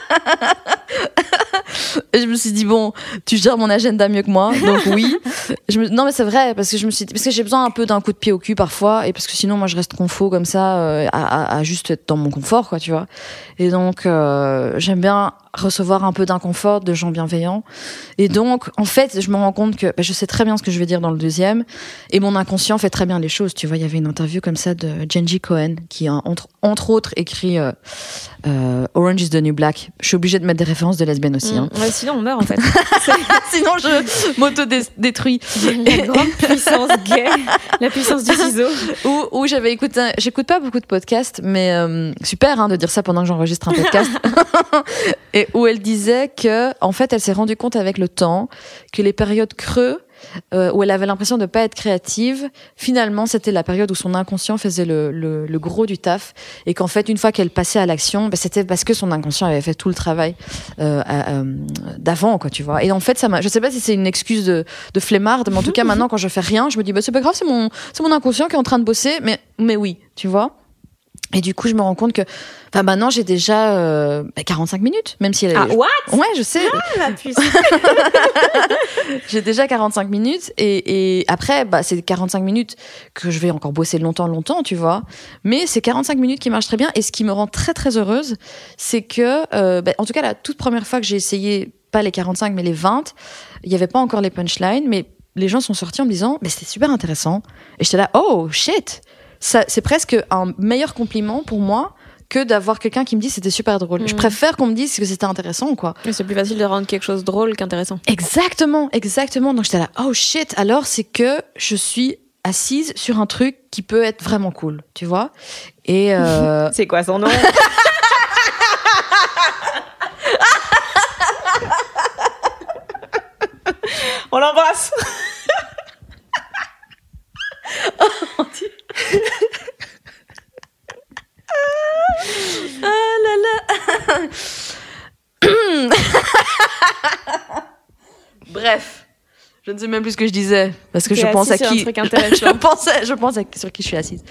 Et je me suis dit, bon, tu gères mon agenda mieux que moi, donc oui. Non, mais c'est vrai, parce que j'ai besoin un peu d'un coup de pied au cul parfois, et parce que sinon, moi, je reste confo comme ça, à juste être dans mon confort, quoi, tu vois. Et donc, j'aime bien recevoir un peu d'inconfort de gens bienveillants. Et donc, en fait, je me rends compte que je sais très bien ce que je vais dire dans le deuxième, et mon inconscient fait très bien les choses. Tu vois, il y avait une interview comme ça de Jenji Cohen, qui a entre autres écrit Orange is the New Black. Je suis obligée de mettre des références de lesbiennes aussi. Hein.
Ouais, sinon on meurt en fait.
Sinon je m'auto-détruis.
La grande puissance gay, la puissance du ciseau.
Où j'avais écouté, j'écoute pas beaucoup de podcasts, mais super de dire ça pendant que j'enregistre un podcast. Et où elle disait que, en fait, elle s'est rendue compte avec le temps que les périodes creux où elle avait l'impression de pas être créative, finalement c'était la période où son inconscient faisait le gros du taf, et qu'en fait une fois qu'elle passait à l'action, c'était parce que son inconscient avait fait tout le travail d'avant, quoi, tu vois. Et en fait je sais pas si c'est une excuse de flemmarde, mais en tout cas maintenant quand je fais rien, je me dis c'est pas grave, c'est mon inconscient qui est en train de bosser, mais oui, tu vois. Et du coup, je me rends compte que, maintenant, j'ai déjà 45 minutes, même si elle.
Ah, what?
Ouais, je sais.
Ah, la puce.
J'ai déjà 45 minutes, et après, c'est 45 minutes que je vais encore bosser longtemps, tu vois. Mais c'est 45 minutes qui marchent très bien, et ce qui me rend très, très heureuse, c'est que, en tout cas, la toute première fois que j'ai essayé, pas les 45, mais les 20, il n'y avait pas encore les punchlines, mais les gens sont sortis en me disant, mais c'était super intéressant. Et j'étais là, oh, shit! Ça, c'est presque un meilleur compliment pour moi que d'avoir quelqu'un qui me dit c'était super drôle. Je préfère qu'on me dise que c'était intéressant, quoi.
C'est plus facile de rendre quelque chose drôle qu'intéressant.
Exactement. Donc j'étais là, oh shit, alors c'est que je suis assise sur un truc qui peut être vraiment cool, tu vois. Et
c'est quoi son nom? On l'embrasse.
Oh mon Dieu. Ah là là. Bref, je ne sais même plus ce que je disais parce que je pense à qui. Je pense à sur qui je suis assise.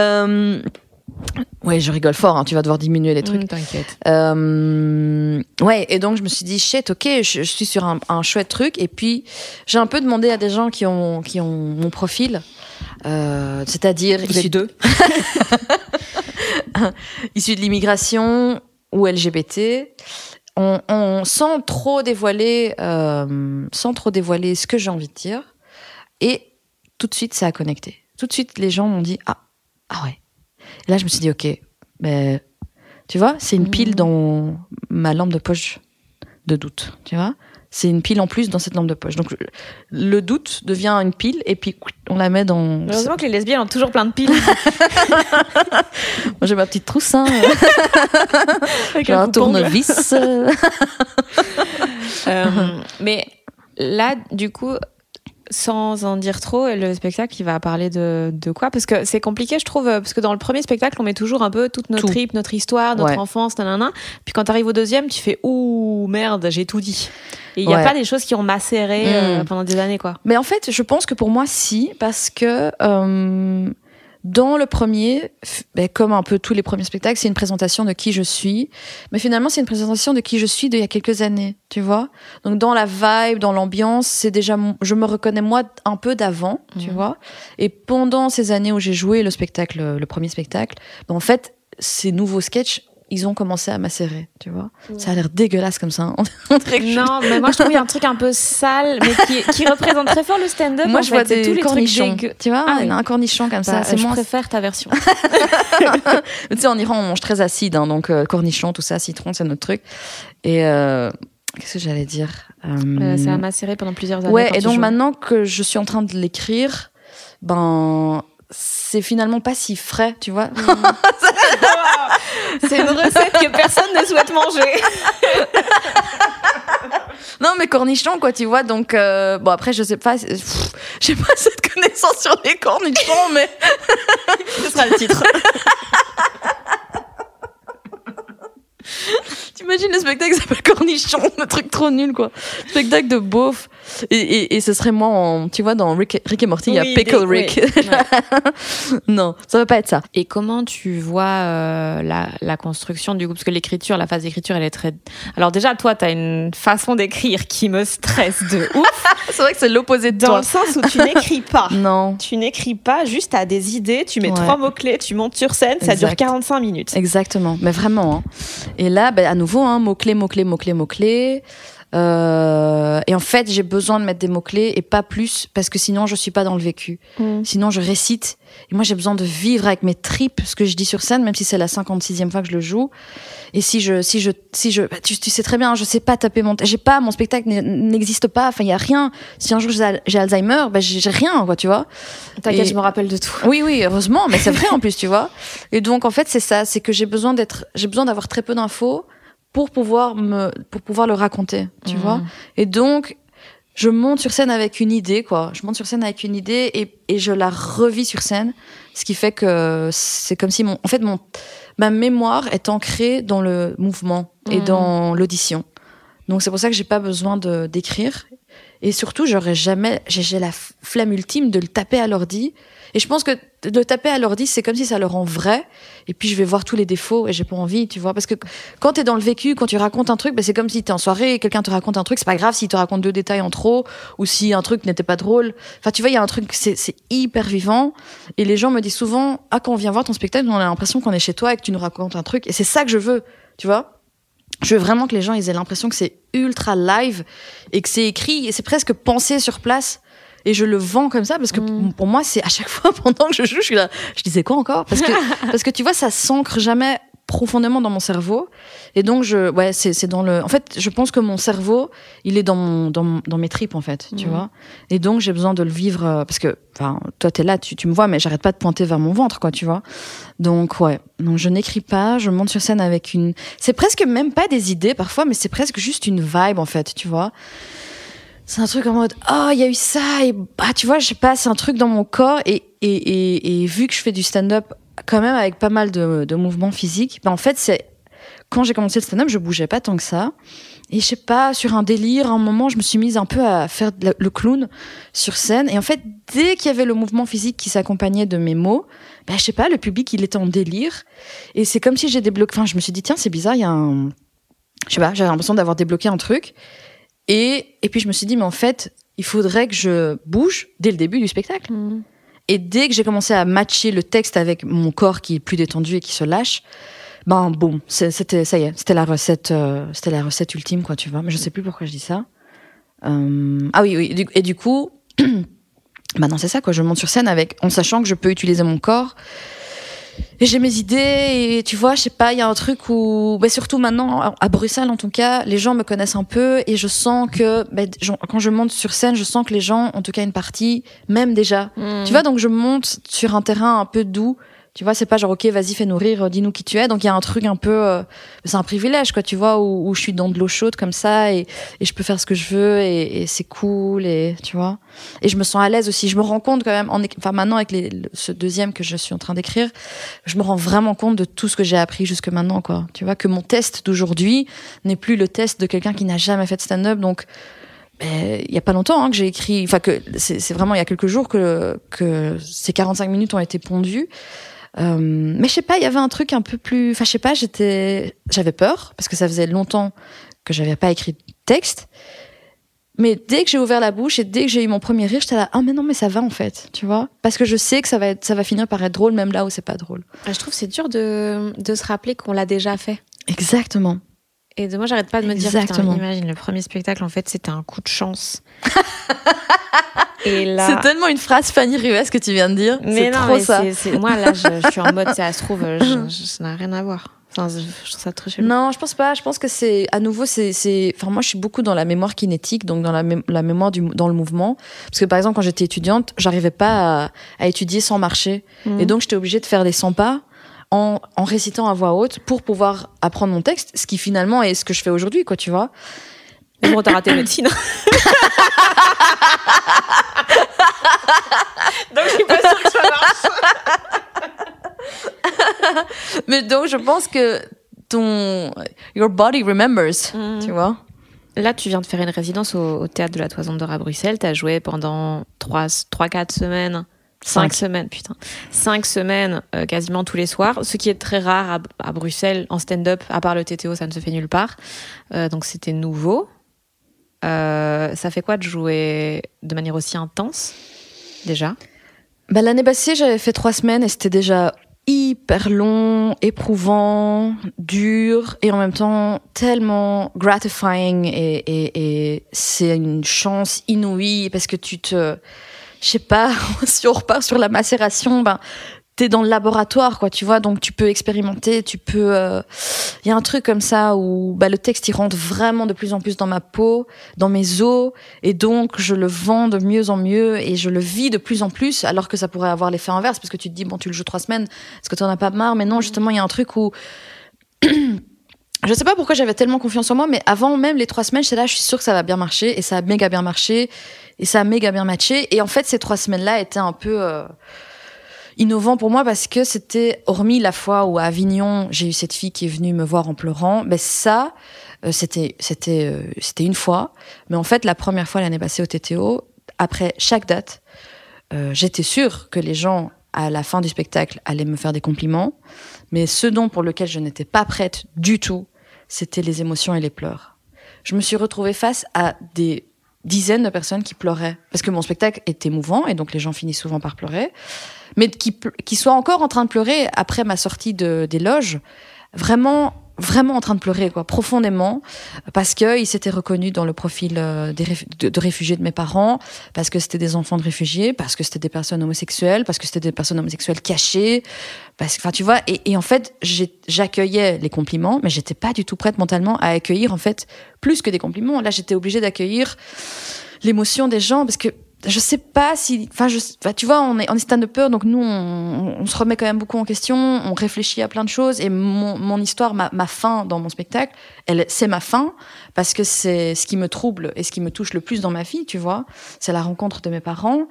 Ouais, je rigole fort. Hein, tu vas devoir diminuer les trucs.
T'inquiète.
Ouais, et donc je me suis dit shit, ok, je suis sur un chouette truc. Et puis j'ai un peu demandé à des gens qui ont mon profil, c'est-à-dire
issus d'eux,
issus de l'immigration ou LGBT. Sans trop dévoiler ce que j'ai envie de dire. Et tout de suite, ça a connecté. Tout de suite, les gens m'ont dit ah ouais. Et là, je me suis dit ok, ben tu vois, c'est une pile dans ma lampe de poche de doute. Tu vois, c'est une pile en plus dans cette lampe de poche. Donc le doute devient une pile et puis on la met dans.
Heureusement que les lesbiennes ont toujours plein de piles.
Moi, j'ai ma petite trousse, hein. J'ai un tournevis.
Mais là, du coup, sans en dire trop, le spectacle, il va parler de quoi? Parce que c'est compliqué, je trouve, parce que dans le premier spectacle, on met toujours un peu toute notre trip, notre histoire, notre enfance, nanana. Puis quand t'arrives au deuxième, tu fais « Ouh, merde, j'ai tout dit ». Et il n'y a pas des choses qui ont macéré pendant des années, quoi.
Mais en fait, je pense que pour moi, si, parce que dans le premier, comme un peu tous les premiers spectacles, c'est une présentation de qui je suis. Mais finalement, c'est une présentation de qui je suis d'il y a quelques années, tu vois. Donc, dans la vibe, dans l'ambiance, c'est déjà, je me reconnais moi un peu d'avant, tu vois. Et pendant ces années où j'ai joué le premier spectacle, en fait, ces nouveaux sketchs, ils ont commencé à macérer, tu vois. Ça a l'air dégueulasse comme ça. Hein.
Non, mais moi je trouve qu'il y a un truc un peu sale, mais qui représente très fort le stand-up.
Moi, je vois des
tous les
cornichons. Tu vois, un cornichon comme ça.
Je préfère ta version.
Tu sais, en Iran, on mange très acide, hein, donc cornichons, tout ça, citron, c'est notre truc. Et qu'est-ce que j'allais dire
Ça a macéré pendant plusieurs années.
Ouais, et donc maintenant que je suis en train de l'écrire, c'est finalement pas si frais, tu vois.
C'est une recette que personne ne souhaite manger.
Non, mais cornichons, quoi, tu vois. Donc, bon, après, je sais pas, j'ai pas cette connaissance sur les cornichons, mais.
Ce sera le titre.
T'imagines le spectacle qui s'appelle Cornichon, le truc trop nul, quoi. Spectacle de beauf. Et ce serait moi, tu vois, dans Rick et Morty, il y a Pickle Rick. Ouais. Non, ça va pas être ça.
Et comment tu vois la construction du groupe? Parce que l'écriture, la phase d'écriture, elle est très... Alors déjà, toi, t'as une façon d'écrire qui me stresse de ouf.
C'est vrai que c'est l'opposé de toi.
Dans le sens où tu n'écris pas.
Non.
Tu n'écris pas, juste t'as des idées, tu mets 3 mots-clés, tu montes sur scène, ça dure 45 minutes.
Exactement, mais vraiment. Hein. Et là, à nouveau, hein, mots-clés, mots-clés, mots-clés, mots-clés. Et en fait, j'ai besoin de mettre des mots-clés et pas plus, parce que sinon, je suis pas dans le vécu. Sinon, je récite. Et moi, j'ai besoin de vivre avec mes tripes ce que je dis sur scène, même si c'est la 56e fois que je le joue. Et si je, tu sais très bien, je sais pas taper mon spectacle n'existe pas. Enfin, il y a rien. Si un jour j'ai Alzheimer, j'ai rien, quoi, tu vois.
T'inquiète, je me rappelle de tout.
Oui, heureusement, mais c'est vrai en plus, tu vois. Et donc, en fait, c'est ça, c'est que j'ai besoin d'avoir très peu d'infos pour pouvoir le raconter, tu vois. Et donc, je monte sur scène avec une idée, quoi. Je monte sur scène avec une idée et je la revis sur scène, ce qui fait que c'est comme si ma mémoire est ancrée dans le mouvement et dans l'audition. Donc c'est pour ça que j'ai pas besoin d'écrire. Et surtout, j'ai la flemme ultime de le taper à l'ordi. Et je pense que de le taper à l'ordi, c'est comme si ça le rend vrai. Et puis je vais voir tous les défauts et j'ai pas envie, tu vois. Parce que quand t'es dans le vécu, quand tu racontes un truc, c'est comme si t'es en soirée et quelqu'un te raconte un truc. C'est pas grave s'il te raconte 2 détails en trop ou si un truc n'était pas drôle. Enfin, tu vois, il y a un truc, c'est hyper vivant. Et les gens me disent souvent, quand on vient voir ton spectacle, on a l'impression qu'on est chez toi et que tu nous racontes un truc. Et c'est ça que je veux, tu vois. Je veux vraiment que les gens aient l'impression que c'est ultra live et que c'est écrit et c'est presque pensé sur place. Et je le vends comme ça parce que pour moi, c'est à chaque fois pendant que je joue, je suis là. Je disais quoi encore? Parce que tu vois, ça s'ancre jamais profondément dans mon cerveau. Et donc, c'est dans le... En fait, je pense que mon cerveau, il est dans mes tripes, en fait, tu vois. Et donc, j'ai besoin de le vivre, parce que, toi, t'es là, tu me vois, mais j'arrête pas de pointer vers mon ventre, quoi, tu vois. Donc, ouais. Donc, je n'écris pas, je monte sur scène avec une... C'est presque même pas des idées, parfois, mais c'est presque juste une vibe, en fait, tu vois. C'est un truc en mode, oh, il y a eu ça, et tu vois, je sais pas, c'est un truc dans mon corps, et vu que je fais du stand-up, quand même avec pas mal de mouvements physiques, en fait, quand j'ai commencé le stand-up, je bougeais pas tant que ça. Et je sais pas, sur un délire, à un moment, je me suis mise un peu à faire le clown sur scène. Et en fait, dès qu'il y avait le mouvement physique qui s'accompagnait de mes mots, je sais pas, le public, il était en délire. Et c'est comme si j'ai débloqué, je me suis dit, tiens, c'est bizarre, il y a je sais pas, j'avais l'impression d'avoir débloqué un truc. Et puis je me suis dit, mais en fait, il faudrait que je bouge dès le début du spectacle. Et dès que j'ai commencé à matcher le texte avec mon corps qui est plus détendu et qui se lâche, boum, c'était la recette ultime, quoi, tu vois. Mais je sais plus pourquoi je dis ça. Oui. Et du coup, non, c'est ça, quoi. Je monte sur scène en sachant que je peux utiliser mon corps. Et j'ai mes idées, et tu vois, je sais pas, il y a un truc où, surtout maintenant, à Bruxelles en tout cas, les gens me connaissent un peu, et je sens que, quand je monte sur scène, je sens que les gens, en tout cas une partie, m'aiment déjà. Tu vois, donc je monte sur un terrain un peu doux. Tu vois, c'est pas genre, ok, vas-y, fais-nous rire, dis-nous qui tu es. Donc il y a un truc un peu, c'est un privilège, quoi, tu vois, où je suis dans de l'eau chaude comme ça, et je peux faire ce que je veux, et c'est cool, et tu vois. Et je me sens à l'aise aussi. Je me rends compte quand même, maintenant avec ce deuxième que je suis en train d'écrire, je me rends vraiment compte de tout ce que j'ai appris jusque maintenant, quoi. Tu vois, que mon test d'aujourd'hui n'est plus le test de quelqu'un qui n'a jamais fait de stand-up, donc. Il y a pas longtemps que j'ai écrit, que c'est vraiment il y a quelques jours que ces 45 minutes ont été pondues. Mais je sais pas, il y avait un truc un peu plus... je sais pas, j'avais peur, parce que ça faisait longtemps que j'avais pas écrit de texte. Mais dès que j'ai ouvert la bouche et dès que j'ai eu mon premier rire, j'étais là, mais non, mais ça va en fait, tu vois. Parce que je sais que ça va finir par être drôle, même là où c'est pas drôle.
Je trouve que c'est dur de se rappeler qu'on l'a déjà fait.
Exactement.
Et moi, j'arrête pas de me dire, putain, imagine, le premier spectacle, en fait, c'était un coup de chance. Et là...
C'est tellement une phrase Fanny Ruest que tu viens de dire. Mais c'est trop ça.
Moi, là, je suis en mode, ça se trouve, ça n'a rien à voir. Enfin, je trouve ça très chelou.
Non, je pense pas. Je pense que c'est, à nouveau, moi, je suis beaucoup dans la mémoire kinétique, donc dans la mémoire dans le mouvement. Parce que, par exemple, quand j'étais étudiante, j'arrivais pas à étudier sans marcher. Et donc, j'étais obligée de faire les 100 pas. En récitant à voix haute pour pouvoir apprendre mon texte, ce qui finalement est ce que je fais aujourd'hui, quoi, tu vois.
Mais bon, t'as raté médecine. Donc je suis pas sûre que ça marche.
Mais donc je pense que your body remembers, tu vois.
Là, tu viens de faire une résidence au Théâtre de la Toison d'Or à Bruxelles. T'as joué pendant 3-4 semaines. 5 semaines, putain. 5 semaines, quasiment tous les soirs. Ce qui est très rare à Bruxelles, en stand-up, à part le TTO, ça ne se fait nulle part. Donc c'était nouveau. Ça fait quoi de jouer de manière aussi intense, déjà ?
L'année passée, j'avais fait 3 semaines et c'était déjà hyper long, éprouvant, dur et en même temps tellement gratifying et c'est une chance inouïe parce que je sais pas, si on repart sur la macération, t'es dans le laboratoire, quoi, tu vois, donc tu peux expérimenter, y a un truc comme ça où, le texte, il rentre vraiment de plus en plus dans ma peau, dans mes os, et donc, je le vends de mieux en mieux, et je le vis de plus en plus, alors que ça pourrait avoir l'effet inverse, parce que tu te dis, bon, tu le joues 3 semaines, est-ce que t'en as pas marre? Mais non, justement, il y a un truc où, je sais pas pourquoi j'avais tellement confiance en moi, mais avant même les 3 semaines, j'étais là, je suis sûre que ça va bien marcher, et ça a méga bien marché, et ça a méga bien matché. Et en fait, ces 3 semaines-là étaient un peu innovants pour moi parce que c'était, hormis la fois où à Avignon, j'ai eu cette fille qui est venue me voir en pleurant, ça, c'était une fois. Mais en fait, la première fois l'année passée au TTO, après chaque date, j'étais sûre que les gens, à la fin du spectacle, allaient me faire des compliments. Mais ce pour lequel je n'étais pas prête du tout, c'était les émotions et les pleurs. Je me suis retrouvée face à des dizaines de personnes qui pleuraient. Parce que mon spectacle est émouvant, et donc les gens finissent souvent par pleurer. Mais qui soient encore en train de pleurer après ma sortie des loges, vraiment vraiment en train de pleurer, quoi, profondément, parce qu'ils s'étaient reconnus dans le profil de réfugiés de mes parents, parce que c'était des enfants de réfugiés, parce que c'était des personnes homosexuelles, parce que c'était des personnes homosexuelles cachées, enfin, tu vois, et en fait, j'accueillais les compliments, mais j'étais pas du tout prête mentalement à accueillir, en fait, plus que des compliments. Là, j'étais obligée d'accueillir l'émotion des gens, parce que je sais pas si, tu vois, on est stand-upper, donc nous, on se remet quand même beaucoup en question, on réfléchit à plein de choses, et mon histoire, ma fin dans mon spectacle, c'est ma fin, parce que c'est ce qui me trouble et ce qui me touche le plus dans ma vie, tu vois, c'est la rencontre de mes parents,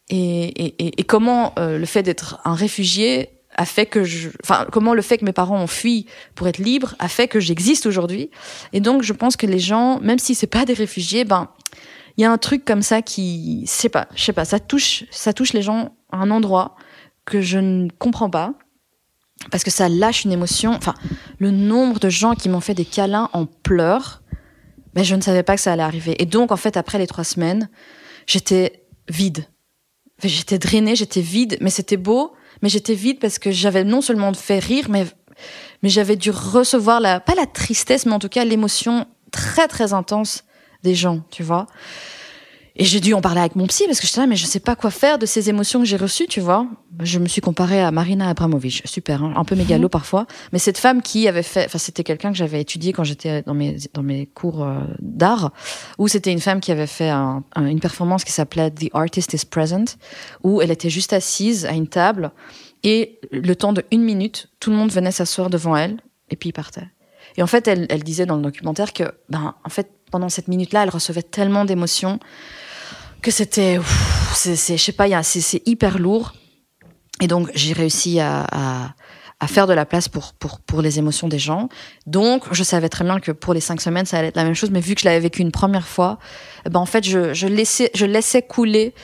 et comment le fait d'être un réfugié a fait que comment le fait que mes parents ont fui pour être libres a fait que j'existe aujourd'hui. Et donc, je pense que les gens, même si c'est pas des réfugiés, il y a un truc comme ça qui, je sais pas, ça touche les gens à un endroit que je ne comprends pas, parce que ça lâche une émotion. Enfin, le nombre de gens qui m'ont fait des câlins en pleurs, mais je ne savais pas que ça allait arriver. Et donc, en fait, après les 3 semaines, j'étais vide. J'étais drainée, j'étais vide, mais c'était beau, mais j'étais vide parce que j'avais non seulement fait rire, mais j'avais dû recevoir pas la tristesse, mais en tout cas l'émotion très, très intense des gens, tu vois. Et j'ai dû en parler avec mon psy, parce que j'étais là, mais je sais pas quoi faire de ces émotions que j'ai reçues, tu vois. Je me suis comparée à Marina Abramovic, super, hein, un peu mégalo parfois, mais cette femme qui avait fait, c'était quelqu'un que j'avais étudié quand j'étais dans mes cours d'art, où c'était une femme qui avait fait une performance qui s'appelait The Artist is Present, où elle était juste assise à une table, et le temps de 1 minute, tout le monde venait s'asseoir devant elle, et puis il partait. Et en fait, elle disait dans le documentaire que, en fait, pendant cette minute-là, elle recevait tellement d'émotions que c'était, je sais pas, c'est hyper lourd. Et donc, j'ai réussi à faire de la place pour les émotions des gens. Donc, je savais très bien que pour les 5 semaines, ça allait être la même chose. Mais vu que je l'avais vécu une première fois, en fait, je laissais couler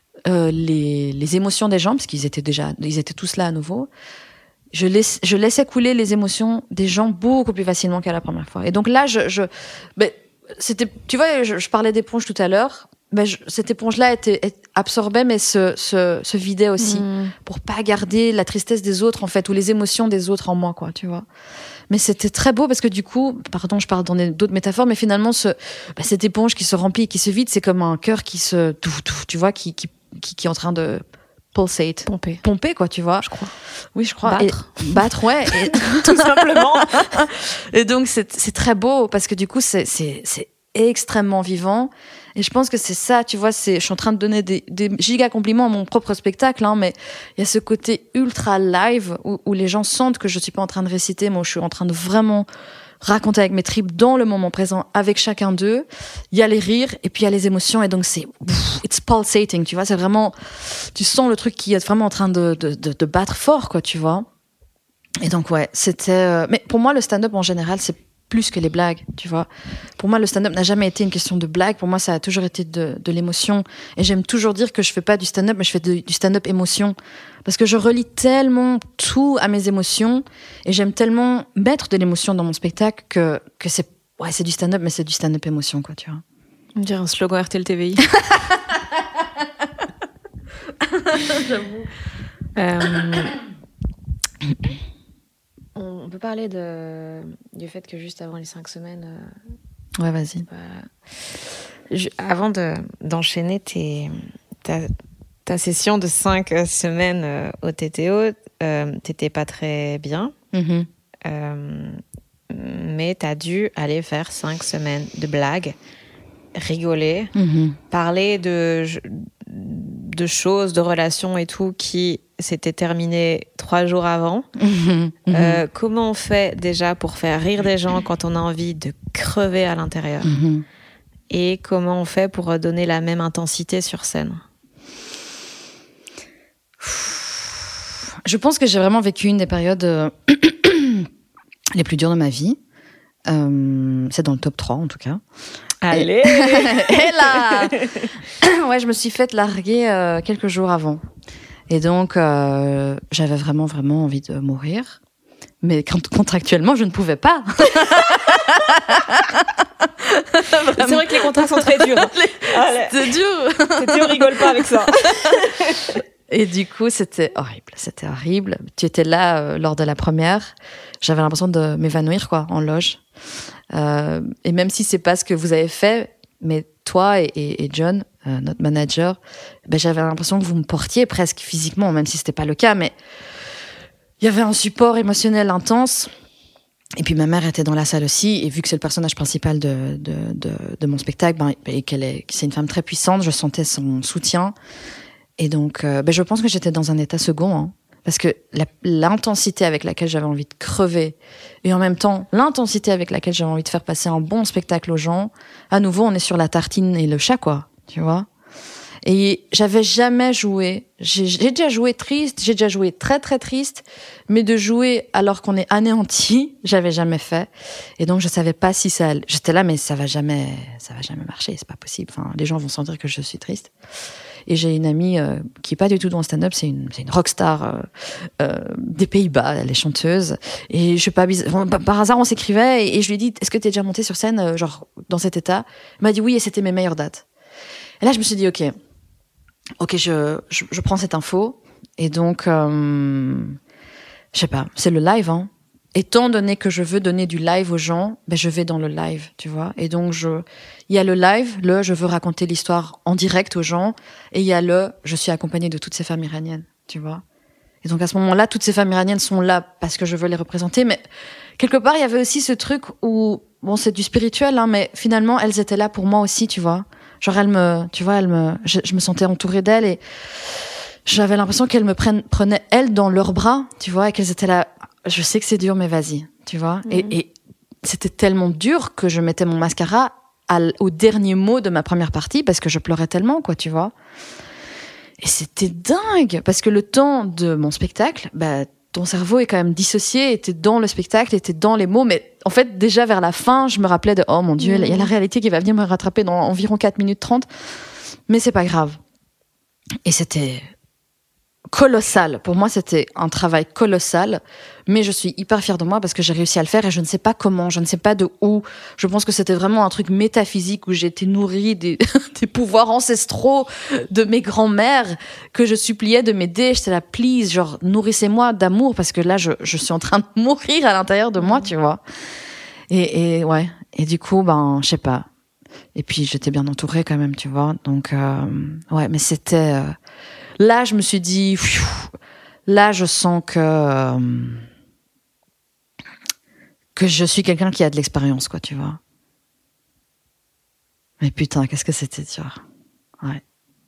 les émotions des gens, parce qu'ils étaient tous là à nouveau. Je laissais couler les émotions des gens beaucoup plus facilement qu'à la première fois. Et donc là, c'était, tu vois, je parlais d'éponge tout à l'heure. Cette éponge-là absorbait, mais se vidait aussi, pour pas garder la tristesse des autres, en fait, ou les émotions des autres en moi, quoi, tu vois. Mais c'était très beau, parce que du coup, pardon, je parle dans d'autres métaphores, mais finalement, cette éponge qui se remplit et qui se vide, c'est comme un cœur qui se, tu vois, qui est en train de pulsate. Pomper, quoi, tu vois. Je crois. Oui, je crois. Battre, ouais.
Tout simplement.
Et donc, c'est très beau, parce que du coup, c'est extrêmement vivant. Et je pense que c'est ça, tu vois, je suis en train de donner des giga compliments à mon propre spectacle, hein, mais il y a ce côté ultra live où les gens sentent que je suis pas en train de réciter, moi je suis en train de vraiment raconter avec mes tripes dans le moment présent avec chacun d'eux. Il y a les rires et puis il y a les émotions, et donc it's pulsating, tu vois, c'est vraiment, tu sens le truc qui est vraiment en train de battre fort, quoi, tu vois. Et donc ouais, c'était, mais pour moi le stand-up en général, c'est plus que les blagues, tu vois. Pour moi, le stand-up n'a jamais été une question de blague. Pour moi, ça a toujours été de l'émotion. Et j'aime toujours dire que je fais pas du stand-up, mais je fais du stand-up émotion. Parce que je relie tellement tout à mes émotions, et j'aime tellement mettre de l'émotion dans mon spectacle que c'est du stand-up, mais c'est du stand-up émotion, quoi, tu vois.
On dirait un slogan RTL TVI. J'avoue. On peut parler du fait que juste avant les 5 semaines...
Ouais, vas-y.
Avant d'enchaîner ta session de 5 semaines au TTO, t'étais pas très bien. Mais t'as dû aller faire 5 semaines de blagues, rigoler, parler de choses, de relations et tout qui s'étaient terminées 3 jours avant. Comment on fait déjà pour faire rire des gens quand on a envie de crever à l'intérieur? Et comment on fait pour donner la même intensité sur scène?
Je pense que j'ai vraiment vécu une des périodes les plus dures de ma vie. C'est dans le top 3 en tout cas.
Allez.
Et là ouais, je me suis faite larguer quelques jours avant. Et donc, j'avais vraiment, vraiment envie de mourir. Mais contractuellement, je ne pouvais pas.
C'est vrai que les contrats sont très durs.
C'est dur.
On rigole pas avec ça.
Et du coup, c'était horrible. Tu étais là lors de la première. J'avais l'impression de m'évanouir, quoi, en loge. Et même si c'est pas ce que vous avez fait, mais toi et John, notre manager, j'avais l'impression que vous me portiez presque physiquement, même si c'était pas le cas, mais il y avait un support émotionnel intense. Et puis ma mère était dans la salle aussi, et vu que c'est le personnage principal de mon spectacle, et c'est une femme très puissante, je sentais son soutien. Et donc, je pense que j'étais dans un état second, hein, parce que l'intensité avec laquelle j'avais envie de crever, et en même temps l'intensité avec laquelle j'avais envie de faire passer un bon spectacle aux gens, à nouveau on est sur la tartine et le chat, quoi, tu vois. Et j'avais jamais joué, j'ai déjà joué triste, j'ai déjà joué très très triste, mais de jouer alors qu'on est anéanti, j'avais jamais fait. Et donc je savais pas si ça allait. J'étais là, mais ça va jamais marcher, c'est pas possible. Enfin, les gens vont sentir que je suis triste. Et j'ai une amie qui est pas du tout dans le stand-up, c'est une rockstar des Pays-Bas, elle est chanteuse. Et je sais pas, par hasard on s'écrivait et je lui ai dit, est-ce que t'es déjà montée sur scène, genre dans cet état? Elle m'a dit oui, et c'était mes meilleures dates. Et là je me suis dit ok, je prends cette info. Et donc, je sais pas, c'est le live, hein. Étant donné que je veux donner du live aux gens, je vais dans le live, tu vois. Et donc, il y a le live, je veux raconter l'histoire en direct aux gens. Et il y a je suis accompagnée de toutes ces femmes iraniennes, tu vois. Et donc, à ce moment-là, toutes ces femmes iraniennes sont là parce que je veux les représenter. Mais quelque part, il y avait aussi ce truc où, bon, c'est du spirituel, hein, mais finalement, elles étaient là pour moi aussi, tu vois. Genre, je me sentais entourée d'elles et j'avais l'impression qu'elles me prenaient, elles, dans leurs bras, tu vois, et qu'elles étaient là. Je sais que c'est dur, mais vas-y, tu vois. Et c'était tellement dur que je mettais mon mascara au dernier mot de ma première partie parce que je pleurais tellement, quoi, tu vois. Et c'était dingue parce que le temps de mon spectacle, ton cerveau est quand même dissocié, était dans le spectacle, était dans les mots, mais en fait, déjà vers la fin, je me rappelais de, oh mon Dieu, il y a la réalité qui va venir me rattraper dans environ 4 minutes 30. Mais c'est pas grave. Et c'était colossal. Pour moi, c'était un travail colossal, mais je suis hyper fière de moi parce que j'ai réussi à le faire et je ne sais pas comment, je ne sais pas de où. Je pense que c'était vraiment un truc métaphysique où j'ai été nourrie des pouvoirs ancestraux de mes grands-mères que je suppliais de m'aider. J'étais là, please, genre, nourrissez-moi d'amour parce que là, je suis en train de mourir à l'intérieur de moi, tu vois. Et ouais. Et du coup, je sais pas. Et puis, j'étais bien entourée quand même, tu vois. Donc, ouais, mais c'était... Là, je me suis dit, là, je sens que je suis quelqu'un qui a de l'expérience, quoi, tu vois. Mais putain, qu'est-ce que c'était dur. Ouais.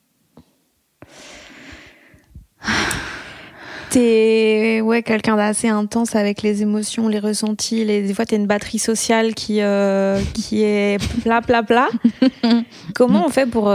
T'es quelqu'un d'assez intense avec les émotions, les ressentis. Des fois, t'es une batterie sociale qui est plat. Comment on fait pour...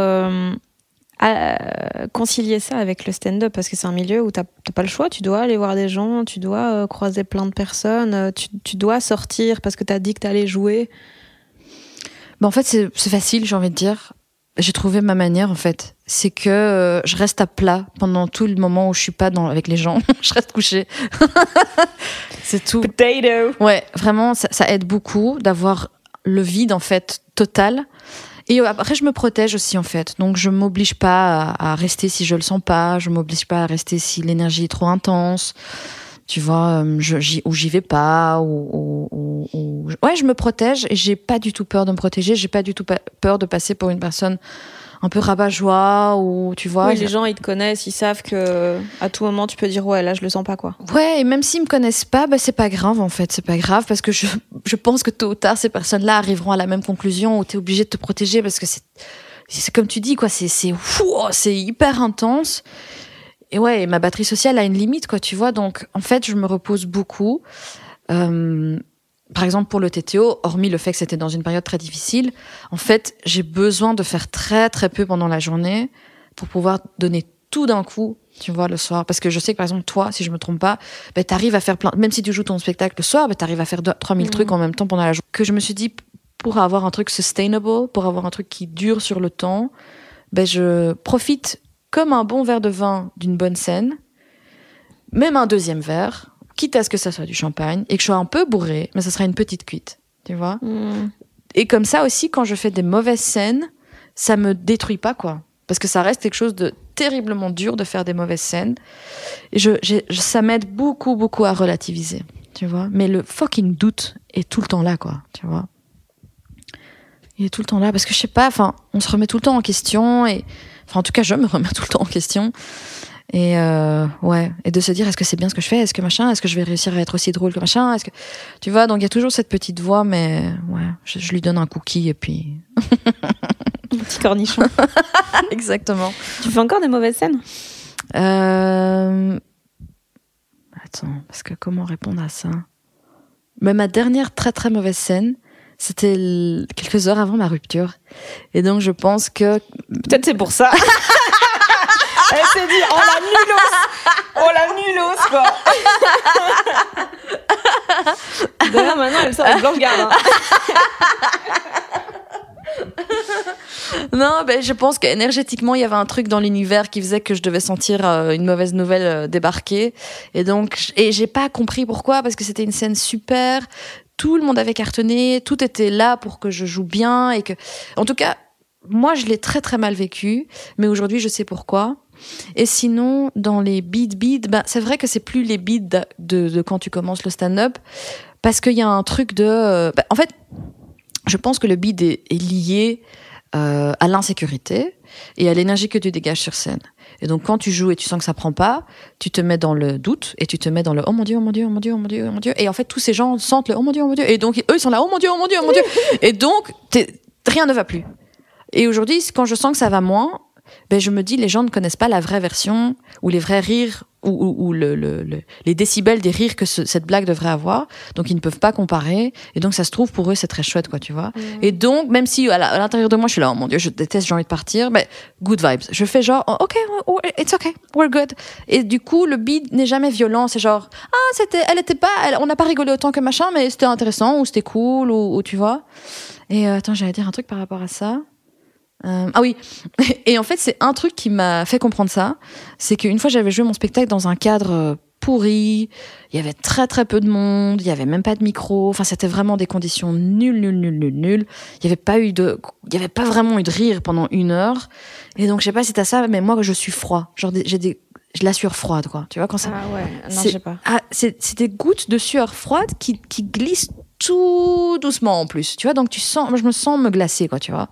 concilier ça avec le stand-up parce que c'est un milieu où t'as pas le choix, tu dois aller voir des gens, tu dois croiser plein de personnes, tu dois sortir parce que t'as dit que t'allais jouer.
En fait c'est facile, j'ai envie de dire. J'ai trouvé ma manière en fait. C'est que je reste à plat pendant tout le moment où je suis pas avec les gens. Je reste couchée. C'est tout.
Potato.
Ouais, vraiment ça aide beaucoup d'avoir le vide en fait total. Et après, je me protège aussi, en fait. Donc, je m'oblige pas à rester si je le sens pas. Je m'oblige pas à rester si l'énergie est trop intense. Tu vois, j'y vais pas. Ouais, je me protège et j'ai pas du tout peur de me protéger. J'ai pas du tout peur de passer pour une personne un peu rabat-joie ou tu vois.
Oui, les gens, ils te connaissent, ils savent que à tout moment, tu peux dire ouais, là, je le sens pas, quoi.
Ouais, et même s'ils me connaissent pas, c'est pas grave, en fait. C'est pas grave parce que je pense que tôt ou tard, ces personnes-là arriveront à la même conclusion où t'es obligé de te protéger parce que c'est comme tu dis, quoi. C'est hyper intense. Et ouais, ma batterie sociale a une limite, quoi, tu vois. Donc, en fait, je me repose beaucoup. Par exemple, pour le TTO, hormis le fait que c'était dans une période très difficile, en fait, j'ai besoin de faire très, très peu pendant la journée pour pouvoir donner tout d'un coup, tu vois, le soir. Parce que je sais que, par exemple, toi, si je me trompe pas, t'arrives à faire plein... Même si tu joues ton spectacle le soir, t'arrives à faire 3000 trucs en même temps pendant la journée. Que je me suis dit, pour avoir un truc sustainable, pour avoir un truc qui dure sur le temps, je profite comme un bon verre de vin d'une bonne scène, même un deuxième verre, quitte à ce que ça soit du champagne, et que je sois un peu bourrée, mais ça sera une petite cuite, tu vois. Et comme ça aussi, quand je fais des mauvaises scènes, ça me détruit pas, quoi. Parce que ça reste quelque chose de terriblement dur de faire des mauvaises scènes. Et ça m'aide beaucoup, beaucoup à relativiser, tu vois. Mais le fucking doute est tout le temps là, quoi, tu vois. Il est tout le temps là parce que je sais pas, enfin, on se remet tout le temps en question et, enfin, en tout cas, je me remets tout le temps en question. Et et de se dire, est-ce que c'est bien ce que je fais, est-ce que machin, est-ce que je vais réussir à être aussi drôle que machin, est-ce que, tu vois, donc il y a toujours cette petite voix, mais ouais, je lui donne un cookie et puis.
Un petit cornichon.
Exactement.
Tu fais encore des mauvaises scènes?
Attends, parce que comment répondre à ça? Mais ma dernière très très mauvaise scène, c'était quelques heures avant ma rupture, et donc je pense que
peut-être c'est pour ça. Elle s'est dit, oh la nulos, quoi. D'ailleurs, maintenant, elle sort avec Blanche Gardin.
Non, ben, je pense qu'énergétiquement, il y avait un truc dans l'univers qui faisait que je devais sentir une mauvaise nouvelle débarquer. Et donc, j'ai pas compris pourquoi, parce que c'était une scène super. Tout le monde avait cartonné, tout était là pour que je joue bien et que, en tout cas, moi, je l'ai très très mal vécu, mais aujourd'hui, je sais pourquoi. Et sinon, dans les beats, ben, c'est vrai que c'est plus les beats de quand tu commences le stand-up, parce qu'il y a un truc de... en fait, je pense que le beat est lié à l'insécurité et à l'énergie que tu dégages sur scène. Et donc, quand tu joues et tu sens que ça prend pas, tu te mets dans le doute et tu te mets dans le « oh mon Dieu, oh mon Dieu, oh mon Dieu, oh mon Dieu, oh mon Dieu ». Et en fait, tous ces gens sentent le « oh mon Dieu, oh mon Dieu ». Et donc, eux, ils sont là « oh mon Dieu, oh mon Dieu, oh mon Dieu ». Et donc, rien ne va plus. Et aujourd'hui, quand je sens que ça va moins, ben je me dis, les gens ne connaissent pas la vraie version ou les vrais rires ou les décibels des rires que cette blague devrait avoir. Donc, ils ne peuvent pas comparer. Et donc, ça se trouve, pour eux, c'est très chouette, quoi, tu vois. Et donc, même si à l'intérieur de moi, je suis là, oh mon Dieu, je déteste, j'ai envie de partir, mais good vibes. Je fais genre, oh, OK, it's OK, we're good. Et du coup, le beat n'est jamais violent. C'est genre, on n'a pas rigolé autant que machin, mais c'était intéressant ou c'était cool ou tu vois. Et attends, j'allais dire un truc par rapport à ça. Ah oui, et en fait c'est un truc qui m'a fait comprendre ça, c'est qu'une fois j'avais joué mon spectacle dans un cadre pourri, il y avait très très peu de monde, il y avait même pas de micro, enfin c'était vraiment des conditions nulles, il y avait pas vraiment eu de rire pendant 1 heure, et donc je sais pas si t'as ça, mais moi je suis froid, genre j'ai la sueur froide, quoi, tu vois, quand ça...
Ah ouais, non, je sais pas.
C'est des gouttes de sueur froide qui glissent tout doucement en plus, tu vois, donc moi je me sens me glacer, quoi, tu vois.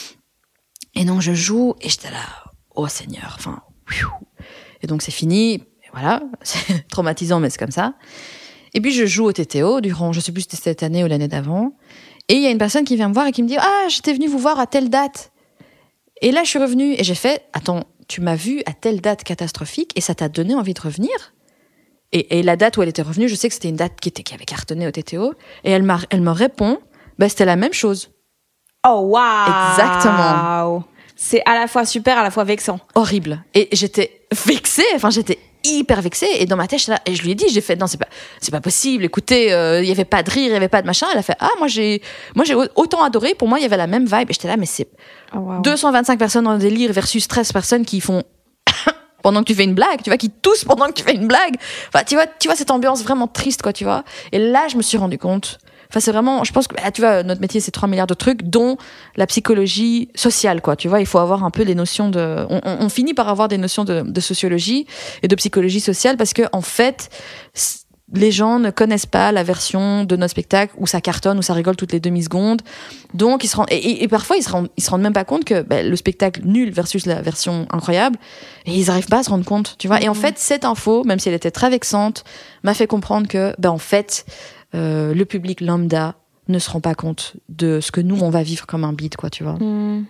Et donc je joue et j'étais là, oh Seigneur, enfin, et donc c'est fini, et voilà, c'est traumatisant mais c'est comme ça. Et puis je joue au TTO durant, je sais plus si c'était cette année ou l'année d'avant, et il y a une personne qui vient me voir et qui me dit, ah, j'étais venue vous voir à telle date. Et là je suis revenue et j'ai fait, attends, tu m'as vu à telle date catastrophique et ça t'a donné envie de revenir? Et la date où elle était revenue, je sais que c'était une date qui avait cartonné au TTO, et elle me répond, bah c'était la même chose.
Oh waouh!
Exactement.
C'est à la fois super, à la fois vexant.
Horrible. Et j'étais vexée, j'étais hyper vexée, et dans ma tête, j'étais là, et je lui ai dit, j'ai fait, non, c'est pas possible, écoutez, il y avait pas de rire, il y avait pas de machin. Elle a fait, ah, moi j'ai autant adoré, pour moi il y avait la même vibe, et j'étais là, mais c'est 225 personnes dans le délire versus 13 personnes qui font pendant que tu fais une blague, tu vois, qui toussent pendant que tu fais une blague. Enfin, tu vois cette ambiance vraiment triste, quoi, tu vois. Et là, je me suis rendu compte. Enfin, c'est vraiment, je pense que, tu vois, notre métier, c'est 3 milliards de trucs, dont la psychologie sociale, quoi. Tu vois, il faut avoir un peu les notions on finit par avoir des notions de sociologie et de psychologie sociale parce que, en fait, les gens ne connaissent pas la version de notre spectacle où ça cartonne, où ça rigole toutes les demi-secondes. Donc, et parfois, ils se rendent même pas compte que, le spectacle nul versus la version incroyable, et ils arrivent pas à se rendre compte, tu vois. Et en fait, cette info, même si elle était très vexante, m'a fait comprendre que, en fait, le public lambda ne se rend pas compte de ce que nous on va vivre comme un beat, quoi, tu vois.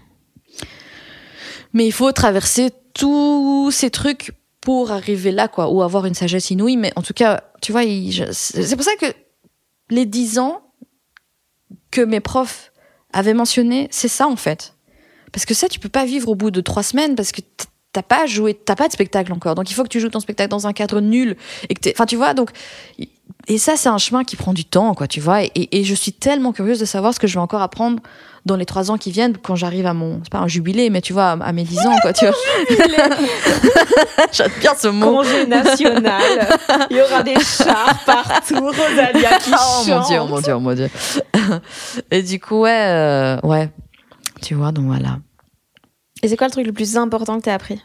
Mais il faut traverser tous ces trucs pour arriver là, quoi, ou avoir une sagesse inouïe. Mais en tout cas, tu vois, c'est pour ça que les 10 ans que mes profs avaient mentionné, c'est ça en fait, parce que ça tu peux pas vivre au bout de 3 semaines parce que t'as pas de spectacle encore, donc il faut que tu joues ton spectacle dans un cadre nul et que enfin tu vois, donc. Et ça, c'est un chemin qui prend du temps, quoi, tu vois. Et je suis tellement curieuse de savoir ce que je vais encore apprendre dans les 3 ans qui viennent, quand j'arrive à c'est pas un jubilé, mais tu vois, à mes 10 ans, quoi, tu vois. J'aime bien ce mot.
Congé national. Il y aura des chars partout, Rosalia qui chante.
Oh mon Dieu. Et du coup, ouais. Tu vois, donc voilà.
Et c'est quoi le truc le plus important que t'as appris?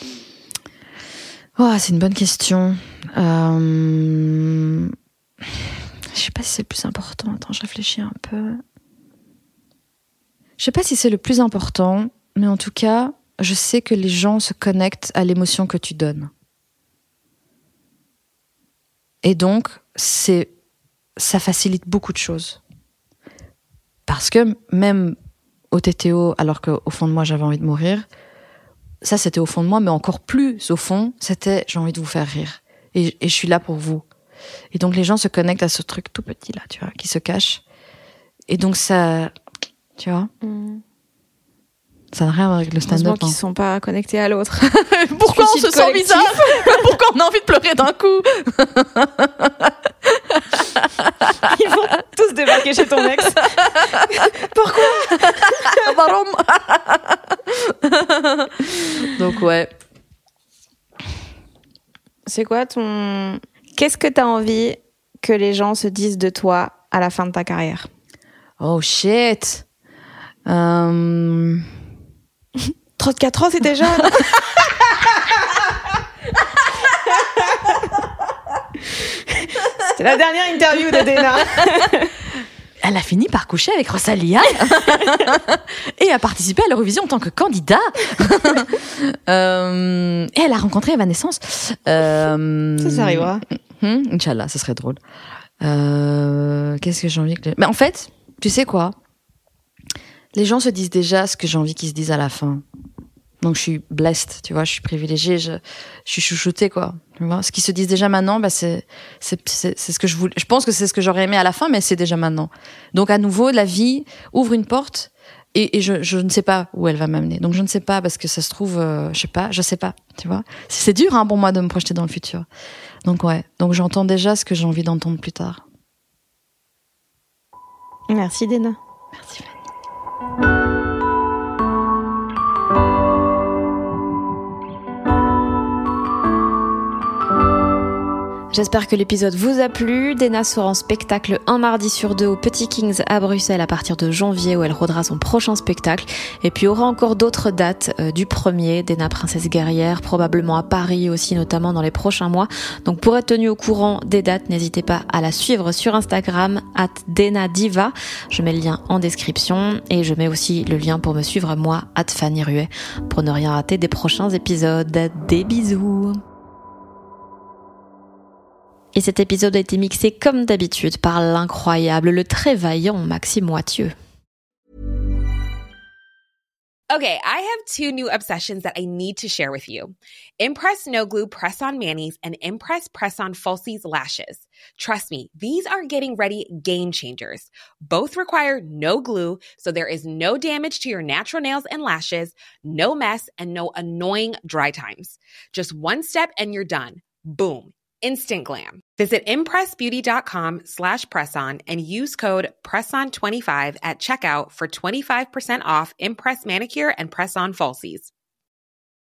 Oh, c'est une bonne question. Je sais pas si c'est le plus important. Attends, je réfléchis un peu. Je sais pas si c'est le plus important, mais en tout cas, je sais que les gens se connectent à l'émotion que tu donnes. Et donc, ça facilite beaucoup de choses. Parce que même au TTO, alors qu'au fond de moi, j'avais envie de mourir, ça, c'était au fond de moi, mais encore plus au fond, c'était j'ai envie de vous faire rire. Et je suis là pour vous. Et donc, les gens se connectent à ce truc tout petit là, tu vois, qui se cache. Et donc, ça, tu vois, ça n'a rien à voir avec le stand-up.
Heureusement qu'ils ne sont pas connectés à l'autre.
Pourquoi on se sent bizarre? Pourquoi on a envie de pleurer d'un coup?
Ils vont tous débarquer chez ton ex. Pourquoi?
Donc ouais.
C'est quoi ton... Qu'est-ce que t'as envie que les gens se disent de toi à la fin de ta carrière?
Oh shit.
34 ans, c'était jeune. C'était la dernière interview de Déna.
Elle a fini par coucher avec Rosalia et a participé à l'Eurovision en tant que candidat. Et elle a rencontré Evanescence.
Ça arrivera.
Inch'Allah, ça serait drôle. Qu'est-ce que j'ai envie que... Mais en fait, tu sais quoi? Les gens se disent déjà ce que j'ai envie qu'ils se disent à la fin. Donc je suis blessed, tu vois, je suis privilégiée, je suis chouchoutée, quoi. Tu vois, ce qu'ils se disent déjà maintenant, bah c'est ce que je voulais. Je pense que c'est ce que j'aurais aimé à la fin, mais c'est déjà maintenant. Donc à nouveau, la vie ouvre une porte et je ne sais pas où elle va m'amener. Donc je ne sais pas parce que ça se trouve, je sais pas, tu vois. C'est dur pour moi de me projeter dans le futur. Donc ouais, donc j'entends déjà ce que j'ai envie d'entendre plus tard.
Merci Déna.
Merci Fanny.
J'espère que l'épisode vous a plu. Déna sera en spectacle un mardi sur 2 au Petit Kings à Bruxelles à partir de janvier où elle rodera son prochain spectacle. Et puis il y aura encore d'autres dates du 1er, Déna Princesse Guerrière, probablement à Paris aussi, notamment dans les prochains mois. Donc pour être tenu au courant des dates, n'hésitez pas à la suivre sur Instagram @DénaDiva. Je mets le lien en description et je mets aussi le lien pour me suivre moi @FannyRuet pour ne rien rater des prochains épisodes. Des bisous. Et cet épisode a été mixé comme d'habitude par l'incroyable, le très vaillant Maxime Moitieu.
Okay, I have two new obsessions that I need to share with you. Impress No Glue Press-On Manis and Impress Press-On Falsies Lashes. Trust me, these are getting ready game changers. Both require no glue, so there is no damage to your natural nails and lashes, no mess, and no annoying dry times. Just one step and you're done. Boom. Instant glam. Visit impressbeauty.com/presson and use code PRESSON25 at checkout for 25% off Impress Manicure and Press-On Falsies.